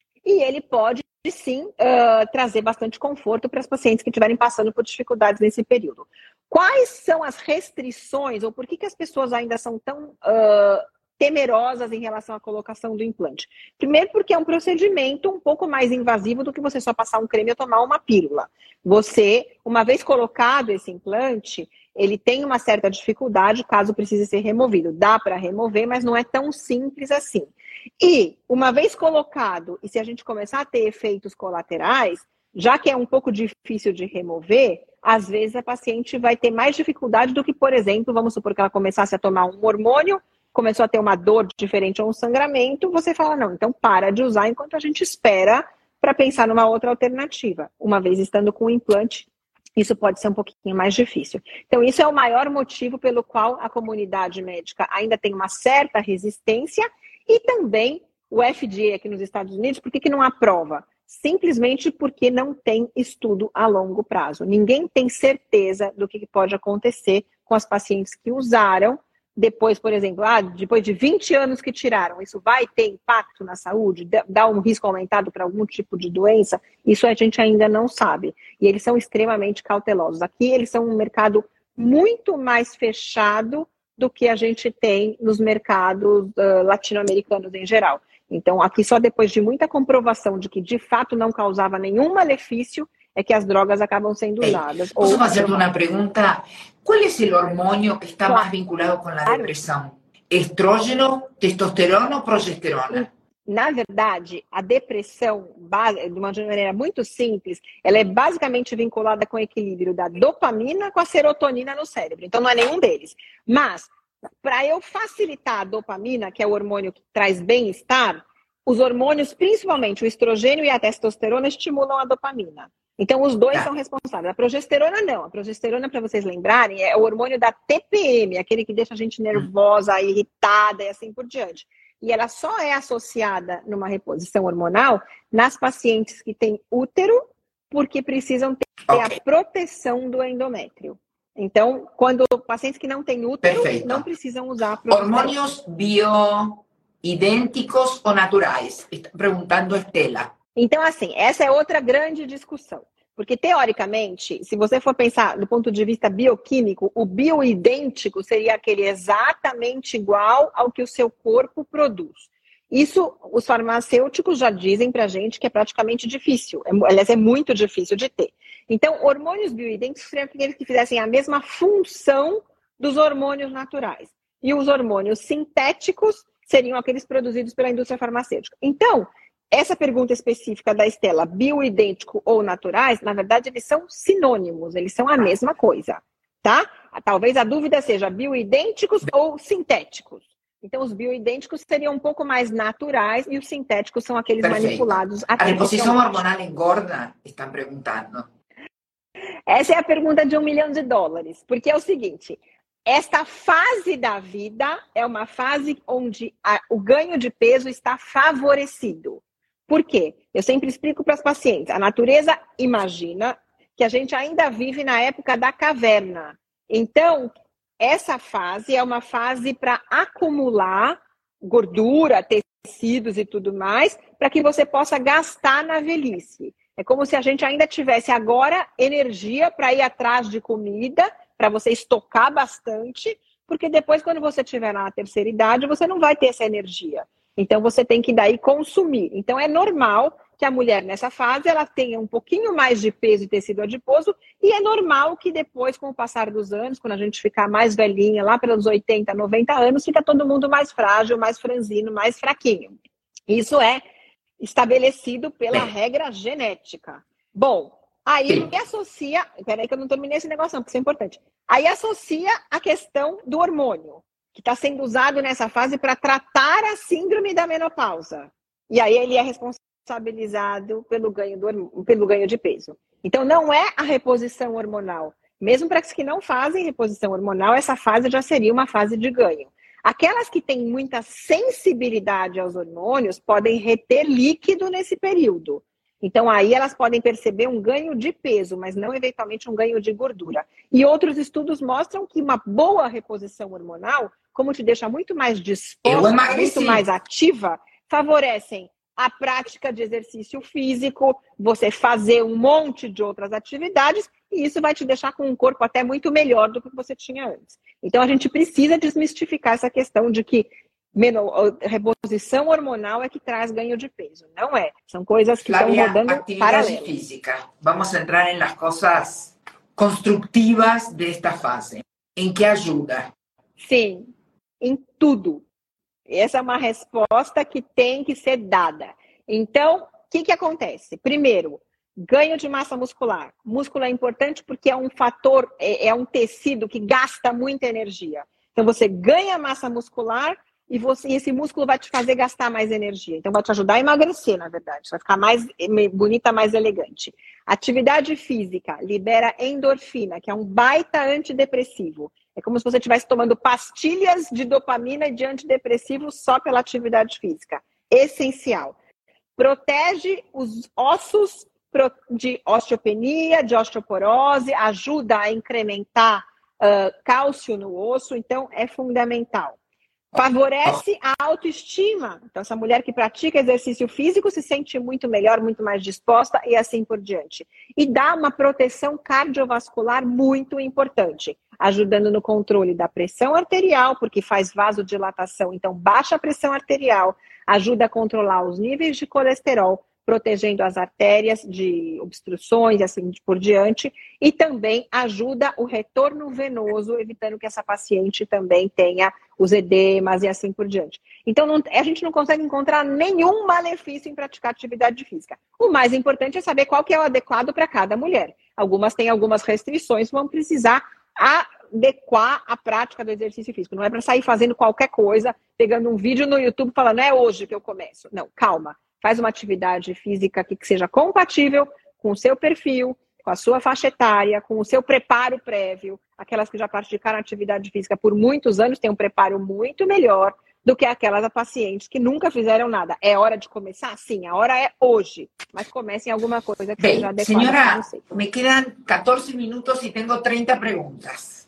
e ele pode, sim, uh, trazer bastante conforto para as pacientes que estiverem passando por dificuldades nesse período. Quais são as restrições, ou por que, que as pessoas ainda são tão uh, temerosas em relação à colocação do implante? Primeiro porque é um procedimento um pouco mais invasivo do que você só passar um creme ou tomar uma pílula. Você, uma vez colocado esse implante, ele tem uma certa dificuldade caso precise ser removido. Dá para remover, mas não é tão simples assim. E, uma vez colocado, e se a gente começar a ter efeitos colaterais, já que é um pouco difícil de remover, às vezes a paciente vai ter mais dificuldade do que, por exemplo, vamos supor que ela começasse a tomar um hormônio, começou a ter uma dor diferente ou um sangramento, você fala, não, então para de usar enquanto a gente espera para pensar numa outra alternativa. Uma vez estando com o implante, isso pode ser um pouquinho mais difícil. Então, isso é o maior motivo pelo qual a comunidade médica ainda tem uma certa resistência e também o F D A aqui nos Estados Unidos, por que que não aprova? Simplesmente porque não tem estudo a longo prazo. Ninguém tem certeza do que pode acontecer com as pacientes que usaram. Depois, por exemplo, ah, depois de vinte anos que tiraram, isso vai ter impacto na saúde? Dá um risco aumentado para algum tipo de doença? Isso a gente ainda não sabe. E eles são extremamente cautelosos. Aqui eles são um mercado muito mais fechado do que a gente tem nos mercados uh, latino-americanos em geral. Então, aqui só depois de muita comprovação de que de fato não causava nenhum malefício, é que as drogas acabam sendo usadas. Posso fazer uma pergunta? Qual é o hormônio que está claro. mais vinculado com a depressão? Estrógeno, testosterona ou progesterona? Na verdade, a depressão, de uma maneira muito simples, ela é basicamente vinculada com o equilíbrio da dopamina com a serotonina no cérebro. Então, não é nenhum deles. Mas, para eu facilitar a dopamina, que é o hormônio que traz bem-estar, os hormônios, principalmente o estrogênio e a testosterona, estimulam a dopamina. Então, os dois ah. são responsáveis. A progesterona, não. A progesterona, para vocês lembrarem, é o hormônio da T P M, aquele que deixa a gente nervosa, irritada e assim por diante. E ela só é associada numa reposição hormonal nas pacientes que têm útero, porque precisam ter okay. a proteção do endométrio. Então, quando pacientes que não têm útero, Perfeito. não precisam usar a progesterona. Hormônios bioidênticos ou naturais? Está perguntando Estela. Então, assim, essa é outra grande discussão. Porque, teoricamente, se você for pensar do ponto de vista bioquímico, o bioidêntico seria aquele exatamente igual ao que o seu corpo produz. Isso, os farmacêuticos já dizem pra gente que é praticamente difícil. É, aliás, é muito difícil de ter. Então, hormônios bioidênticos seriam aqueles que fizessem a mesma função dos hormônios naturais. E os hormônios sintéticos seriam aqueles produzidos pela indústria farmacêutica. Então, essa pergunta específica da Estela, bioidêntico ou naturais, na verdade, eles são sinônimos, eles são a mesma coisa, tá? Talvez a dúvida seja bioidênticos ou sintéticos. Então, os bioidênticos seriam um pouco mais naturais e os sintéticos são aqueles Perfeito. manipulados. A reposição hormonal engorda? Estão perguntando. Essa é a pergunta de um milhão de dólares, porque é o seguinte... Esta fase da vida é uma fase onde a, o ganho de peso está favorecido. Por quê? Eu sempre explico para as pacientes. A natureza imagina que a gente ainda vive na época da caverna. Então, essa fase é uma fase para acumular gordura, tecidos e tudo mais, para que você possa gastar na velhice. É como se a gente ainda tivesse agora energia para ir atrás de comida, para você estocar bastante, porque depois, quando você estiver na terceira idade, você não vai ter essa energia. Então, você tem que daí consumir. Então, é normal que a mulher, nessa fase, ela tenha um pouquinho mais de peso e tecido adiposo, e é normal que depois, com o passar dos anos, quando a gente ficar mais velhinha, lá pelos oitenta, noventa anos, fica todo mundo mais frágil, mais franzino, mais fraquinho. Isso é estabelecido pela regra genética. Bom, aí associa... Peraí que eu não terminei esse negócio não, porque isso é importante. Aí associa a questão do hormônio, que está sendo usado nessa fase para tratar a síndrome da menopausa. E aí ele é responsabilizado pelo ganho, do, pelo ganho de peso. Então não é a reposição hormonal. Mesmo para os que não fazem reposição hormonal, essa fase já seria uma fase de ganho. Aquelas que têm muita sensibilidade aos hormônios podem reter líquido nesse período. Então, aí elas podem perceber um ganho de peso, mas não eventualmente um ganho de gordura. E outros estudos mostram que uma boa reposição hormonal, como te deixa muito mais disposta, muito mais ativa, favorecem a prática de exercício físico, você fazer um monte de outras atividades, e isso vai te deixar com um corpo até muito melhor do que você tinha antes. Então, a gente precisa desmistificar essa questão de que reposição hormonal é que traz ganho de peso. Não é. São coisas que Flavia, estão rodando paralelo. Física. Vamos entrar em las cosas constructivas desta fase. Em que ajuda? Sim, em tudo. Essa é uma resposta que tem que ser dada. Então, o que, que acontece? Primeiro, ganho de massa muscular. Músculo é importante porque é um fator, é, é um tecido que gasta muita energia. Então, você ganha massa muscular e, você, e esse músculo vai te fazer gastar mais energia. Então, vai te ajudar a emagrecer, na verdade. Você vai ficar mais bonita, mais elegante. Atividade física libera endorfina, que é um baita antidepressivo. É como se você estivesse tomando pastilhas de dopamina e de antidepressivo só pela atividade física. Essencial. Protege os ossos de osteopenia, de osteoporose, ajuda a incrementar uh, cálcio no osso, então é fundamental. Favorece a autoestima. Então, essa mulher que pratica exercício físico se sente muito melhor, muito mais disposta e assim por diante. E dá uma proteção cardiovascular muito importante, ajudando no controle da pressão arterial, porque faz vasodilatação, então baixa a pressão arterial, ajuda a controlar os níveis de colesterol, protegendo as artérias de obstruções e assim por diante, e também ajuda o retorno venoso, evitando que essa paciente também tenha os edemas e assim por diante. Então, não, a gente não consegue encontrar nenhum malefício em praticar atividade física. O mais importante é saber qual que é o adequado para cada mulher. Algumas têm algumas restrições, vão precisar adequar a prática do exercício físico. Não é para sair fazendo qualquer coisa, pegando um vídeo no YouTube falando, é hoje que eu começo. Não, calma. Faz uma atividade física que seja compatível com o seu perfil, com a sua faixa etária, com o seu preparo prévio. Aquelas que já praticaram atividade física por muitos anos têm um preparo muito melhor do que aquelas pacientes que nunca fizeram nada. É hora de começar? Sim, a hora é hoje. Mas comece em alguma coisa que Bem, seja adequada. Senhora, me quedan catorze minutos e tenho trinta perguntas.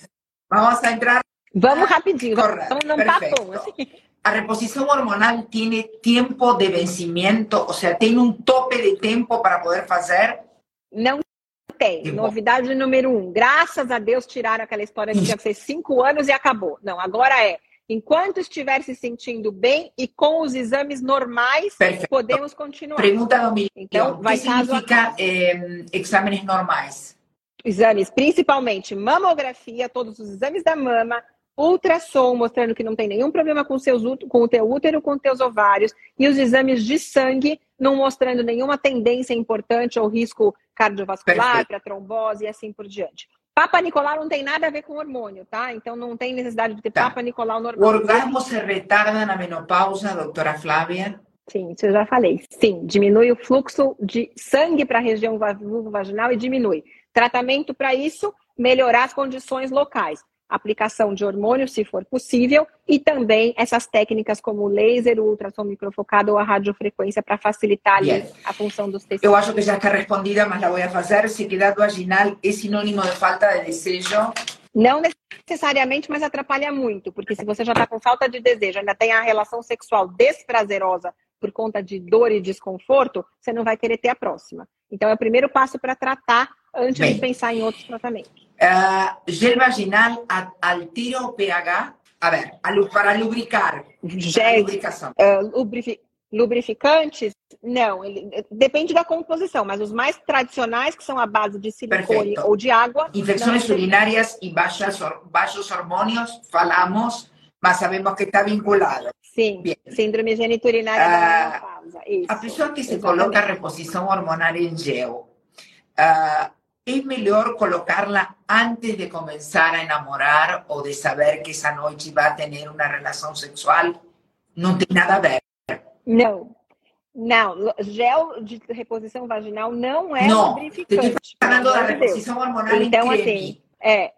Vamos a entrar... Vamos rapidinho, Correcto, vamos num papão. Assim. ¿A reposición hormonal tiene tiempo de vencimiento? O sea, ¿tiene un tope de tiempo para poder hacer? Não tem. Que Novidade número um. Graças a Deus tiraram aquela história de que ia ser cinco anos e acabou. Não, agora é. Enquanto estiver se sentindo bem e com os exames normais, Perfeito. Podemos continuar. Pergunta do milhão. Então, o vai que significa eh, exames normais? Exames, principalmente mamografia, todos os exames da mama, ultrassom mostrando que não tem nenhum problema com, seus, com o teu útero, com os teus ovários, e os exames de sangue não mostrando nenhuma tendência importante ou risco cardiovascular para trombose e assim por diante. Papa Nicolau não tem nada a ver com hormônio, tá? Então não tem necessidade de ter tá. Papa Nicolau normal. O orgasmo se retarda na menopausa, doutora Flávia? Sim, isso eu já falei. Sim, diminui o fluxo de sangue para a região vulvovaginal e diminui. Tratamento para isso, melhorar as condições locais. Aplicação de hormônio, se for possível, e também essas técnicas como o laser, o ultrassom microfocado ou a radiofrequência para facilitar ali yes. a função dos tecidos. Eu acho que já está respondida, mas la vou fazer. Sequidade vaginal é sinônimo de falta de desejo? Não necessariamente, mas atrapalha muito, porque se você já está com falta de desejo, ainda tem a relação sexual desprazerosa por conta de dor e desconforto, você não vai querer ter a próxima. Então é o primeiro passo para tratar antes Bem, de pensar em outros tratamentos. Uh, gel vaginal altera o pH? A ver, para lubricar. Gel, lubricação. Uh, lubrifi lubrificantes? Não, ele, depende da composição, mas os mais tradicionais, que são a base de silicone Perfeito. Ou de água... Infecções urinárias e baixas, baixos hormônios, falamos, mas sabemos que está vinculado. Sim, Bien. Síndrome geniturinária uh, da menopausa. Isso, a pessoa que se exatamente. Coloca a reposição hormonal em gel, uh, ¿es mejor colocarla antes de comenzar a enamorar o de saber que esa noche va a tener una relación sexual? No tiene nada a ver. Não, não. Gel de reposição vaginal não é não, lubrificante. Não, estou falando da reposição hormonal então, em creme. Assim, é,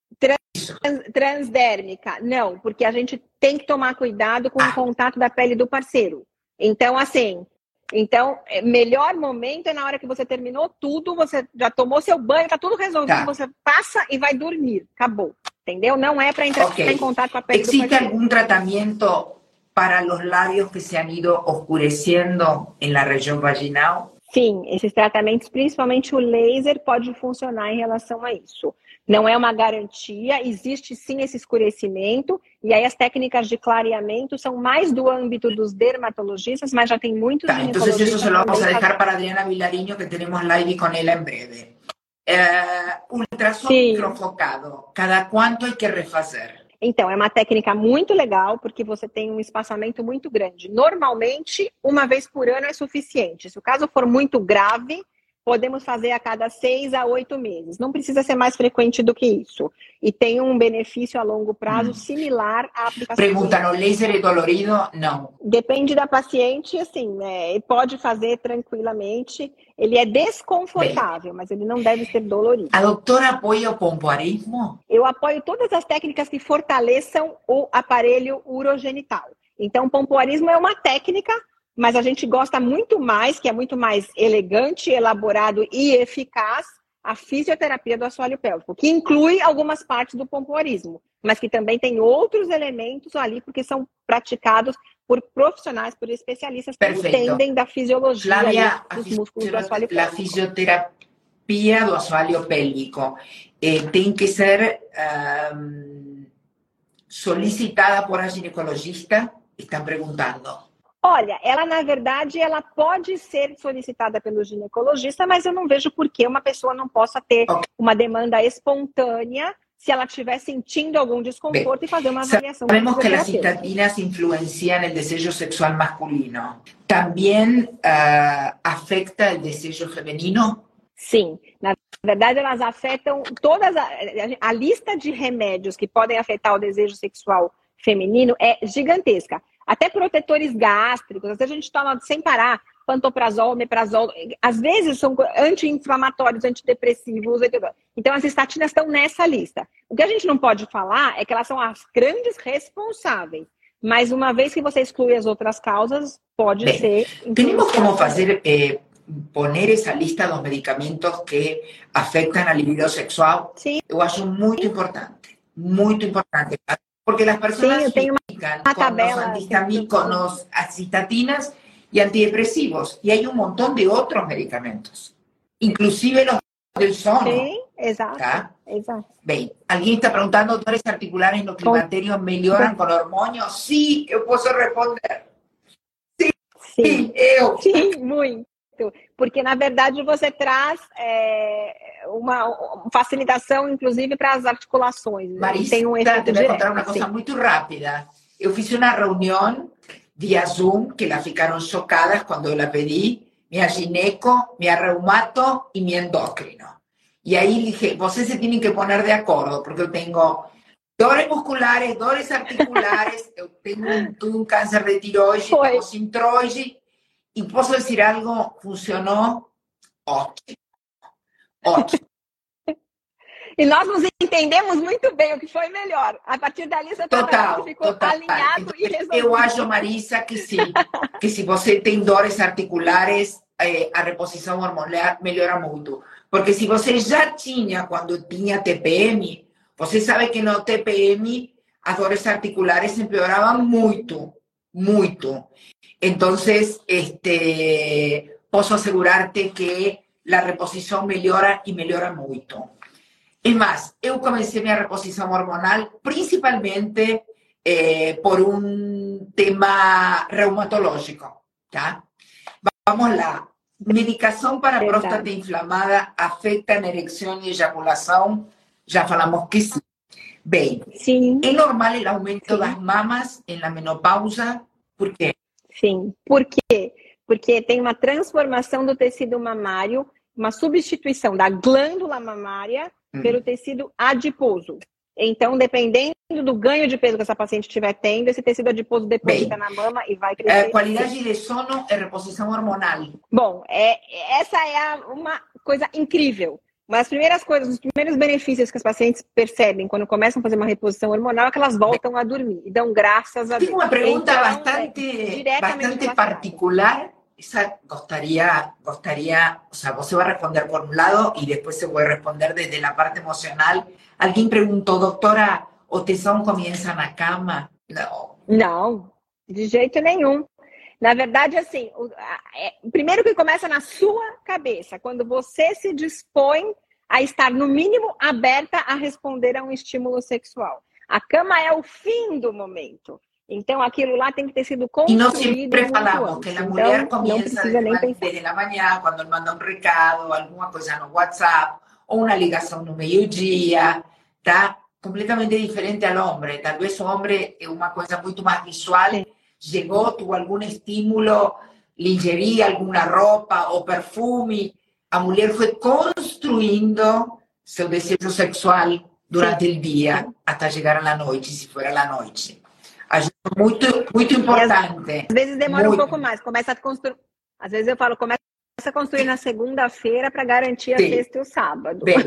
trans, transdérmica, não, porque a gente tem que tomar cuidado com ah. o contato da pele do parceiro. Então, assim... Então, melhor momento é na hora que você terminou tudo, você já tomou seu banho, tá tudo resolvido, tá. Você passa e vai dormir. Acabou. Entendeu? Não é para entrar okay. em contato com a pele ¿Existe do parceiro. algum tratamento para os lábios que se han ido oscurecendo em la região vaginal? Sim, esses tratamentos, principalmente o laser, pode funcionar em relação a isso. Não é uma garantia, existe sim esse escurecimento, e aí as técnicas de clareamento são mais do âmbito dos dermatologistas, mas já tem muitos tá, então isso se lo vamos a deixar para Adriana Vilarinho, que temos live com ela em breve. Uh, ultrassom microfocado, cada quanto hay que refazer? Então, é uma técnica muito legal, porque você tem um espaçamento muito grande. Normalmente, uma vez por ano é suficiente. Se o caso for muito grave, podemos fazer a cada seis a oito meses. Não precisa ser mais frequente do que isso. E tem um benefício a longo prazo hum. similar à aplicação. Pergunta, no laser é dolorido? Não. Depende da paciente, assim, né? Pode fazer tranquilamente. Ele é desconfortável, Bem, mas ele não deve ser dolorido. A doutora apoia o pompoarismo? Eu apoio todas as técnicas que fortaleçam o aparelho urogenital. Então, o pompoarismo é uma técnica, mas a gente gosta muito mais, que é muito mais elegante, elaborado e eficaz, a fisioterapia do assoalho pélvico, que inclui algumas partes do pompoarismo, mas que também tem outros elementos ali, porque são praticados por profissionais, por especialistas que Perfeito. Entendem da fisiologia Flávia, ali, dos músculos do assoalho pélvico. A fisioterapia do assoalho pélvico eh, tem que ser um, solicitada por a ginecologista? Estão perguntando. Olha, ela na verdade ela pode ser solicitada pelo ginecologista, mas eu não vejo por que uma pessoa não possa ter okay. uma demanda espontânea se ela estiver sentindo algum desconforto Bem, e fazer uma avaliação. Sabemos que as citadinas influenciam o desejo sexual masculino. Também uh, afeta o desejo feminino? Sim, na verdade elas afetam todas a, a lista de remédios que podem afetar o desejo sexual feminino é gigantesca. Até protetores gástricos, às vezes a gente toma sem parar, pantoprazol, omeprazol, às vezes são anti-inflamatórios, antidepressivos, então as estatinas estão nessa lista. O que a gente não pode falar é que elas são as grandes responsáveis, mas uma vez que você exclui as outras causas, pode Bem, ser... Temos como fazer, eh, poner essa lista dos medicamentos que afetam a libido sexual? Sim. Eu acho muito importante, muito importante. Porque as pessoas Sim, ficam com tabela, os antihistamínicos, as citatinas e antidepressivos. E há um montão de outros medicamentos, inclusive os del sono. Sim, exato. ¿tá? exato. Bem, alguém está perguntando, dores articulares no climatério melhoram com hormônios? Sim, eu posso responder. Sim, sim, sim eu. Sim, muito. Porque, na verdade, você traz é, uma facilitação, inclusive, para as articulações. Marisa, tem um efeito te vou direto, contar uma coisa sim. muito rápida. Eu fiz uma reunião via Zoom, que elas ficaram chocadas quando eu la pedi, minha gineco, minha reumato e minha endócrino. E aí dije, vocês se têm que poner de acordo, porque eu tenho dores musculares, dores articulares, eu tenho um, um câncer de tiroide, tenho sintroide. E posso dizer algo, funcionou ótimo. Ótimo. E nós nos entendemos muito bem o que foi melhor. A partir dali, você total, ficou total. alinhado então, e resolvido. Eu acho, Marisa, que sim. Que se você tem dores articulares, eh, a reposição hormonal melhora muito. Porque se você já tinha, quando tinha T P M, você sabe que no T P M as dores articulares empeoravam muito. Muito. Entonces, este, puedo asegurarte que la reposición mejora y mejora mucho. Es más, yo comencé mi reposición hormonal principalmente eh, por un tema reumatológico. ¿tá? Vamos lá. Medicación para próstata inflamada afecta en erección y eyaculación. Ya falamos que sí. Bem, Sim. ¿es normal el aumento de las mamas en la menopausa? ¿Por qué? Sim. Por quê? Porque tem uma transformação do tecido mamário, uma substituição da glândula mamária hum. pelo tecido adiposo. Então, dependendo do ganho de peso que essa paciente estiver tendo, esse tecido adiposo deposita na mama e vai crescer. A qualidade de sono é reposição hormonal. Bom, é, essa é a, uma coisa incrível. Mas as primeiras coisas, os primeiros benefícios que as pacientes percebem quando começam a fazer uma reposição hormonal é que elas voltam a dormir. E dão graças a Deus. Tem uma pergunta então, bastante, é, bastante particular. Esa gostaria, gostaria, o sea, você vai responder por um lado e depois eu vou responder desde a parte emocional. Alguém perguntou, doutora, o tesão começa na cama? Não. Não, de jeito nenhum. Na verdade, assim, o, é, primeiro que começa na sua cabeça, quando você se dispõe a estar, no mínimo, aberta a responder a um estímulo sexual. A cama é o fim do momento. Então, aquilo lá tem que ter sido construído. E nós sempre falamos que a mulher então, começa desde a manhã, quando ele manda um recado, alguma coisa no WhatsApp, ou uma ligação no meio-dia, tá? Completamente diferente ao homem. Talvez o homem é uma coisa muito mais visual. Sim. Chegou, tuvo algum estímulo, lingerie, alguma roupa ou perfume. A mulher foi construindo seu desejo sexual durante Sim. o dia, até chegar à noite, se for à noite. Acho muito, muito importante. Às vezes demora muito. um pouco mais, começa a construir. Às vezes eu falo, começa a construir na segunda-feira para garantir a Sim. sexta e o sábado. Bem,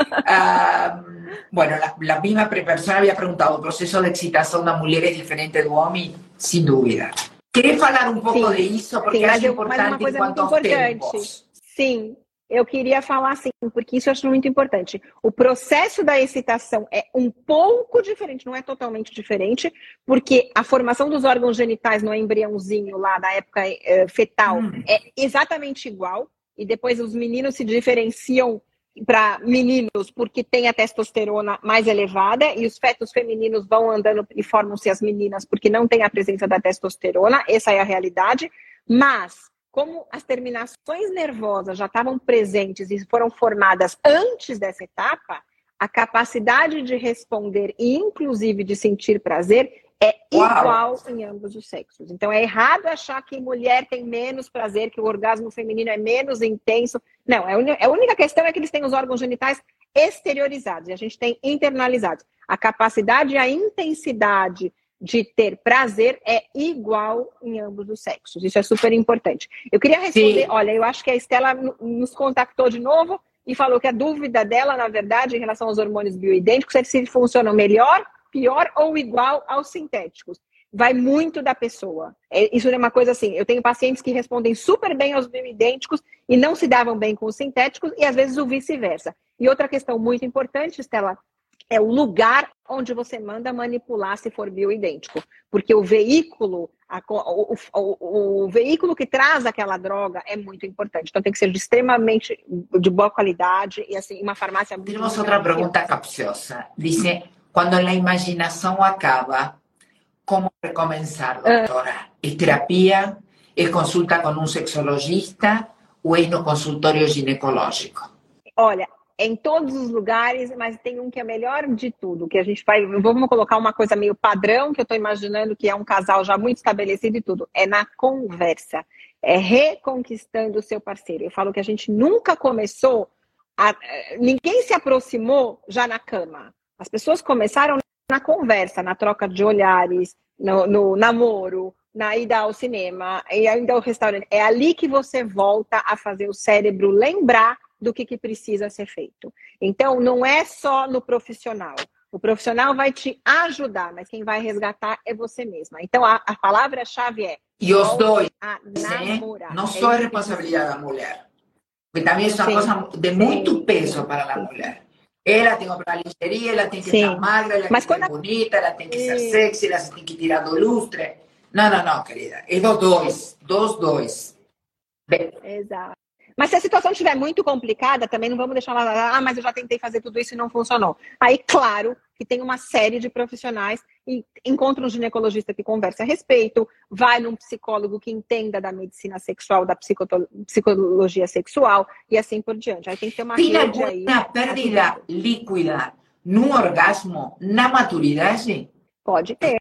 uh, bueno, a, a mesma pessoa havia perguntado, o processo de excitação da mulher é diferente do homem? Sem dúvida. Queria falar um pouco Sim. disso, porque Sim, acho eu, importante coisa enquanto aos tempos. Sim, eu queria falar assim, porque isso eu acho muito importante. O processo da excitação é um pouco diferente, não é totalmente diferente, porque a formação dos órgãos genitais no embriãozinho lá da época uh, fetal hum. é exatamente igual, e depois os meninos se diferenciam para meninos porque tem a testosterona mais elevada e os fetos femininos vão andando e formam-se as meninas porque não tem a presença da testosterona, essa é a realidade, mas como as terminações nervosas já estavam presentes e foram formadas antes dessa etapa, a capacidade de responder e inclusive de sentir prazer é igual Uau. Em ambos os sexos. Então é errado achar que mulher tem menos prazer, que o orgasmo feminino é menos intenso. Não, a única questão é que eles têm os órgãos genitais exteriorizados e a gente tem internalizados. A capacidade e a intensidade de ter prazer é igual em ambos os sexos. Isso é super importante. Eu queria responder, Sim. olha, eu acho que a Estela nos contactou de novo e falou que a dúvida dela, na verdade, em relação aos hormônios bioidênticos é se funcionam melhor, pior ou igual aos sintéticos. Vai muito da pessoa. Isso é uma coisa assim, eu tenho pacientes que respondem super bem aos bioidênticos e não se davam bem com os sintéticos e às vezes o vice-versa. E outra questão muito importante, Estela, é o lugar onde você manda manipular se for bioidêntico. Porque o veículo, a, o, o, o veículo que traz aquela droga é muito importante. Então tem que ser de extremamente de boa qualidade e assim, uma farmácia muito... Temos outra pergunta capciosa. Dice... Cuando la imaginación acaba, ¿cómo recomenzar, doctora? ¿Es terapia? ¿Es consulta con un sexologista? ¿O es no consultório ginecológico? Olha, em todos os lugares, mas tem um que é melhor de tudo, que a gente vai... Vamos colocar uma coisa meio padrão, que eu estou imaginando que é um casal já muito estabelecido e tudo. É na conversa. É reconquistando o seu parceiro. Eu falo que a gente nunca começou... A... Ninguém se aproximou já na cama. As pessoas começaram na conversa, na troca de olhares, no, no namoro, na ida ao cinema, e ainda ao restaurante. É ali que você volta a fazer o cérebro lembrar do que, que precisa ser feito. Então, não é só no profissional. O profissional vai te ajudar, mas quem vai resgatar é você mesma. Então, a, a palavra-chave é... E os dois, né? Não só é responsabilidade da mulher, porque também é uma coisa de muito peso para a mulher. Ela tem que comprar lingerie, ela tem que Sim. estar magra, ela tem que ser bonita, ela tem que ser sexy, ela tem que tirar do lustre. Não, não, não, querida. É dos dois. Dos dois. Bem. Exato. Mas se a situação estiver muito complicada, também não vamos deixar ela, ah, mas eu já tentei fazer tudo isso e não funcionou. Aí, claro, que tem uma série de profissionais e encontra um ginecologista que conversa a respeito, vai num psicólogo que entenda da medicina sexual, da psicologia sexual e assim por diante. Aí tem que ter uma tem rede aí. Tem alguma pérdida líquida no orgasmo, na maturidade? Pode ter.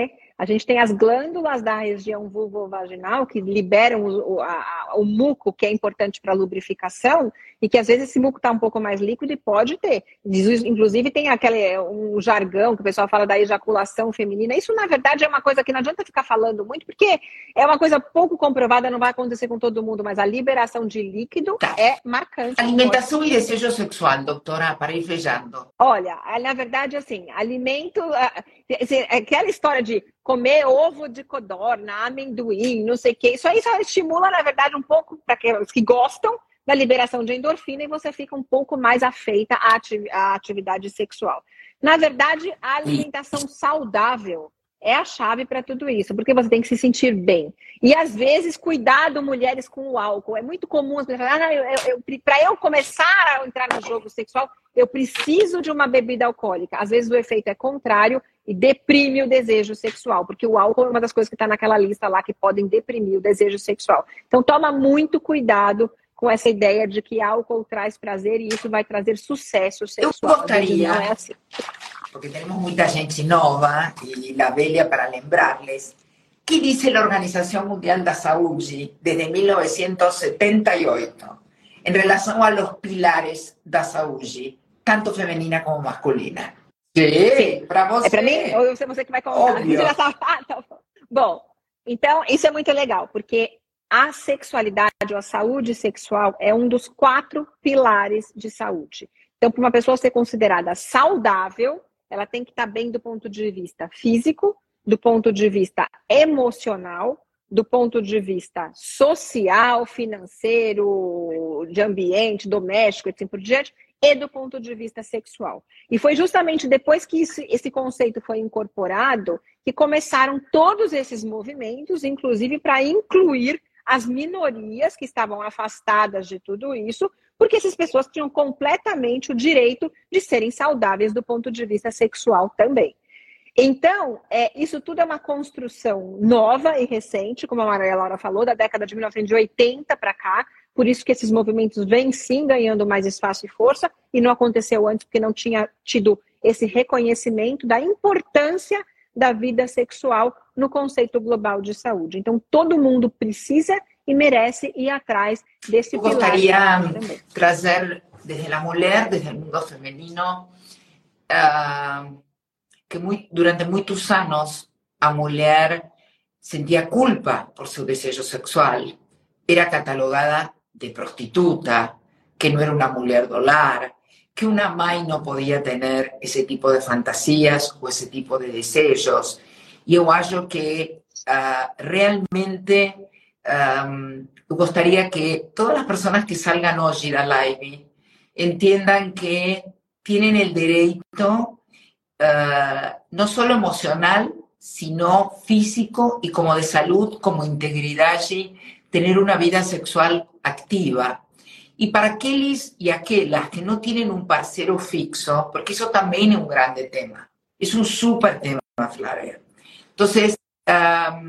A gente tem as glândulas da região vulvovaginal que liberam o, a, a, o muco, que é importante para a lubrificação, e que às vezes esse muco está um pouco mais líquido e pode ter. Inclusive tem aquele um jargão que o pessoal fala da ejaculação feminina. Isso, na verdade, é uma coisa que não adianta ficar falando muito, porque é uma coisa pouco comprovada, não vai acontecer com todo mundo, mas a liberação de líquido tá. é marcante. Alimentação e desejo sexual, doutora, para ir fechando. Olha, na verdade, assim, alimento... Aquela história de comer ovo de codorna, amendoim, não sei o que. Isso aí só estimula, na verdade, um pouco para aqueles que gostam da liberação de endorfina e você fica um pouco mais afeita à atividade sexual. Na verdade, a alimentação saudável é a chave para tudo isso, porque você tem que se sentir bem. E, às vezes, cuidado, mulheres, com o álcool. É muito comum as pessoas falarem, ah, para eu começar a entrar no jogo sexual, eu preciso de uma bebida alcoólica. Às vezes, o efeito é contrário e deprime o desejo sexual, porque o álcool é uma das coisas que está naquela lista lá que podem deprimir o desejo sexual. Então, toma muito cuidado com essa ideia de que álcool traz prazer e isso vai trazer sucesso sexual. Eu gostaria, não é assim. Porque temos muita gente nova e a velha para lembrar-lhes, que diz a Organização Mundial da Saúde desde mil novecentos e setenta e oito em relação aos pilares da saúde, tanto feminina como masculina. Sim, para você. É para mim? Ou é você que vai contar? Bom, então isso é muito legal, porque a sexualidade ou a saúde sexual é um dos quatro pilares de saúde. Então, para uma pessoa ser considerada saudável, ela tem que estar bem do ponto de vista físico, do ponto de vista emocional, do ponto de vista social, financeiro, de ambiente, doméstico, e assim por diante, e do ponto de vista sexual. E foi justamente depois que esse, esse conceito foi incorporado que começaram todos esses movimentos, inclusive para incluir as minorias que estavam afastadas de tudo isso, porque essas pessoas tinham completamente o direito de serem saudáveis do ponto de vista sexual também. Então, é, isso tudo é uma construção nova e recente, como a Maria Laura falou, da década de mil novecentos e oitenta para cá, por isso que esses movimentos vêm sim ganhando mais espaço e força, e não aconteceu antes porque não tinha tido esse reconhecimento da importância da vida sexual no conceito global de saúde. Então, todo mundo precisa e merece ir atrás desse pilar. Gostaria de trazer desde a mulher, desde o mundo feminino, uh, que muy, durante muitos anos a mulher sentia culpa por seu desejo sexual, era catalogada de prostituta, que não era uma mulher do lar, que una mãe não podia ter esse tipo de fantasias ou esse tipo de desejos. E eu acho que uh, realmente um, eu gostaria que todas as pessoas que salgan hoje da live entendam que têm o direito uh, não só emocional, sino físico e como de salud, como integridade, ter uma vida sexual activa. Y para aquellos y aquellas que no tienen un parcero fixo, porque eso también es un grande tema, es un súper tema, Flavia. Entonces, um,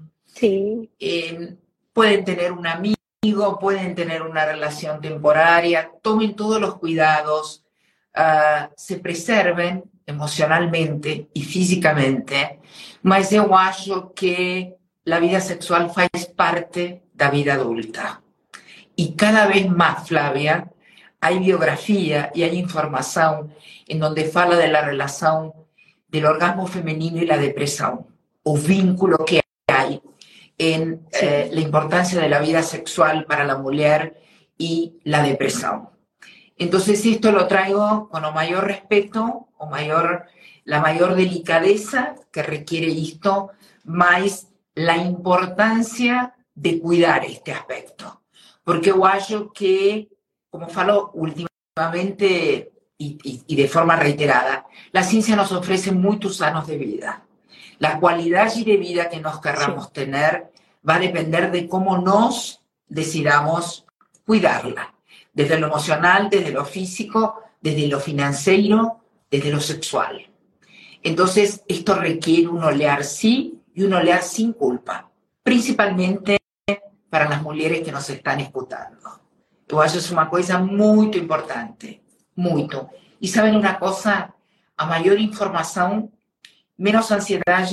sí. eh, pueden tener un amigo, pueden tener una relación temporaria, tomen todos los cuidados, uh, se preserven emocionalmente y físicamente, mas eu acho que la vida sexual faz parte da vida adulta. Y cada vez más, Flavia, hay biografía y hay información en donde fala de la relación del orgasmo femenino y la depresión, o vínculo que hay en eh, la importancia de la vida sexual para la mujer y la depresión. Entonces esto lo traigo con el mayor respeto, o mayor, la mayor delicadeza que requiere esto, más la importancia de cuidar este aspecto. Porque eu acho que, como falo últimamente y, y, y de forma reiterada, la ciencia nos ofrece muchos años de vida. La calidad de vida que nos querramos sí. tener va a depender de cómo nos decidamos cuidarla. Desde lo emocional, desde lo físico, desde lo financiero, desde lo sexual. Entonces, esto requiere un olear sí y un olear sin culpa. Principalmente para las mujeres que nos están escuchando. Yo acho es una cosa muy importante, muito. Y saben una cosa, a mayor información, menos ansiedad,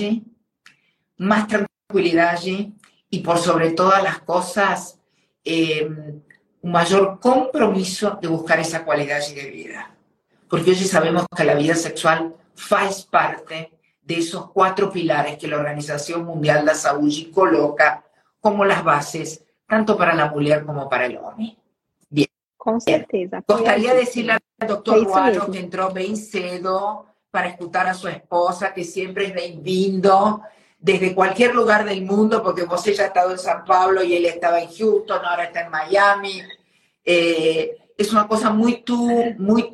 más tranquilidad y por sobre todas las cosas, eh, un mayor compromiso de buscar esa calidad de vida. Porque hoy sabemos que la vida sexual faz parte de esos cuatro pilares que la Organización Mundial de la Salud coloca como las bases, tanto para la mujer como para el hombre. Bien. Con certeza. Gostaria de decirle al doctor é Ruano que entró bien cedo para escuchar a su esposa, que siempre es bienvenido desde cualquier lugar del mundo, porque vos ya ha estado en San Pablo y él estaba en Houston, ahora está en Miami. Eh, es una cosa muy, muy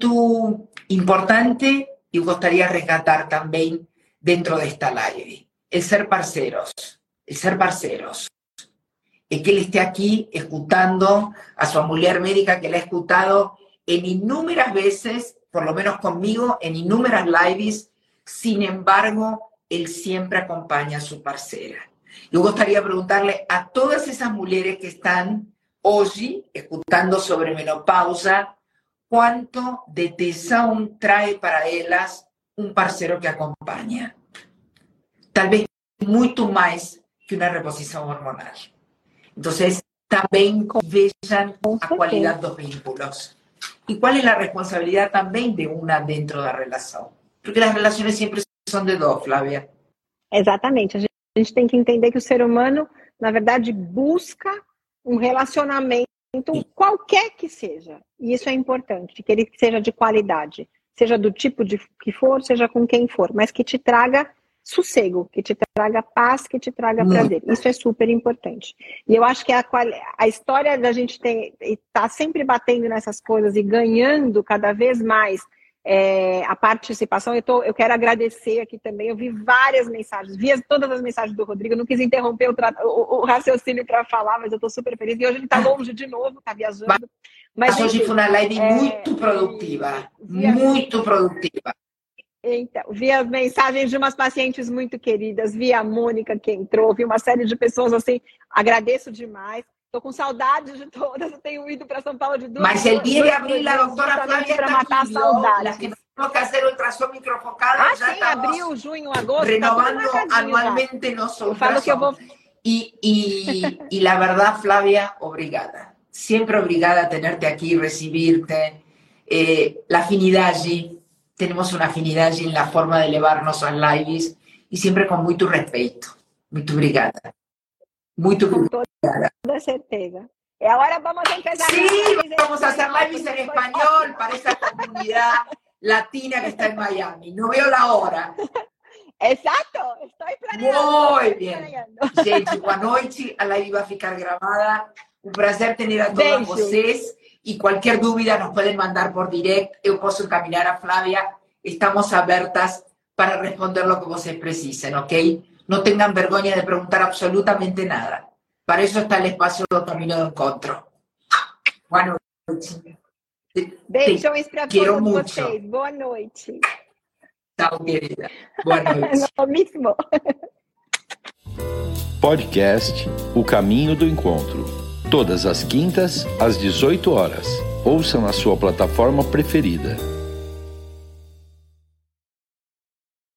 importante y gostaria rescatar también dentro de esta live. El ser parceros, el ser parceros. Es que él esté aquí escuchando a su mujer médica que la ha escuchado en innúmeras veces, por lo menos conmigo, en innúmeras lives. Sin embargo, él siempre acompaña a su parcera. Yo gustaría preguntarle a todas esas mujeres que están hoy escuchando sobre menopausa, ¿cuánto de tesón trae para ellas un parcero que acompaña? Tal vez mucho más que una reposición hormonal. Entonces, también vean la calidad de los vínculos. ¿Y cuál es la responsabilidad también de una dentro de la relación? Porque las relaciones siempre son de dos, Flavia. Exatamente. A gente tem que entender que o ser humano, na verdade, busca um relacionamento, qualquer que seja. E isso é importante, que ele seja de qualidade. Seja do tipo de que for, seja com quem for, mas que te traga sossego, que te traga paz, que te traga hum. prazer. Isso é super importante. E eu acho que a, a história da gente estar tá sempre batendo nessas coisas e ganhando cada vez mais é, a participação. Eu, tô, eu quero agradecer aqui também. Eu vi várias mensagens, vi todas as mensagens do Rodrigo. Eu não quis interromper o, o, o raciocínio para falar, mas eu estou super feliz. E hoje ele está longe de novo, está viajando. Mas hoje foi uma live é, muito produtiva, via, muito produtiva. Então, vi as mensagens de umas pacientes muito queridas, vi a Mônica que entrou, vi uma série de pessoas assim, agradeço demais. Estou com saudade de todas, eu tenho ido para São Paulo de duas Mas el dia de abril, a doutora Flávia para matar a saudade. As que temos que fazer ultrassom microfocado, ah, já sim, abril, junho, agosto. Renovando tá anualmente já. Nosso eu falo que eu vou... E, e, e la verdad, Flávia, obrigada. Siempre obrigada a tenerte aquí, recibirte. Eh, la afinidade, tenemos una afinidade en la forma de levar nossas lives y siempre con muito respeito. Muito obrigada. Muito obrigada. Com toda certeza. E agora vamos empezar. Sí, vamos a hacer lives en español para esa comunidad latina que está en Miami. No veo la hora. Exato, estou planeando. Muito bem. Gente, boa noite. A live vai ficar gravada. Um prazer ter a todos Beijo. vocês. E qualquer dúvida nos podem mandar por direct. Eu posso encaminhar a Flávia. Estamos abertas para responder o que vocês precisem, ok? Não tenham vergonha de perguntar absolutamente nada. Para isso está o espaço do Caminho do Encontro. Boa noite. Beijos para todos muito. vocês. Boa noite. Tchau, querida. Boa noite. Lo mismo. Podcast O Caminho do Encontro. Todas as quintas, às dezoito horas. Ouça na sua plataforma preferida.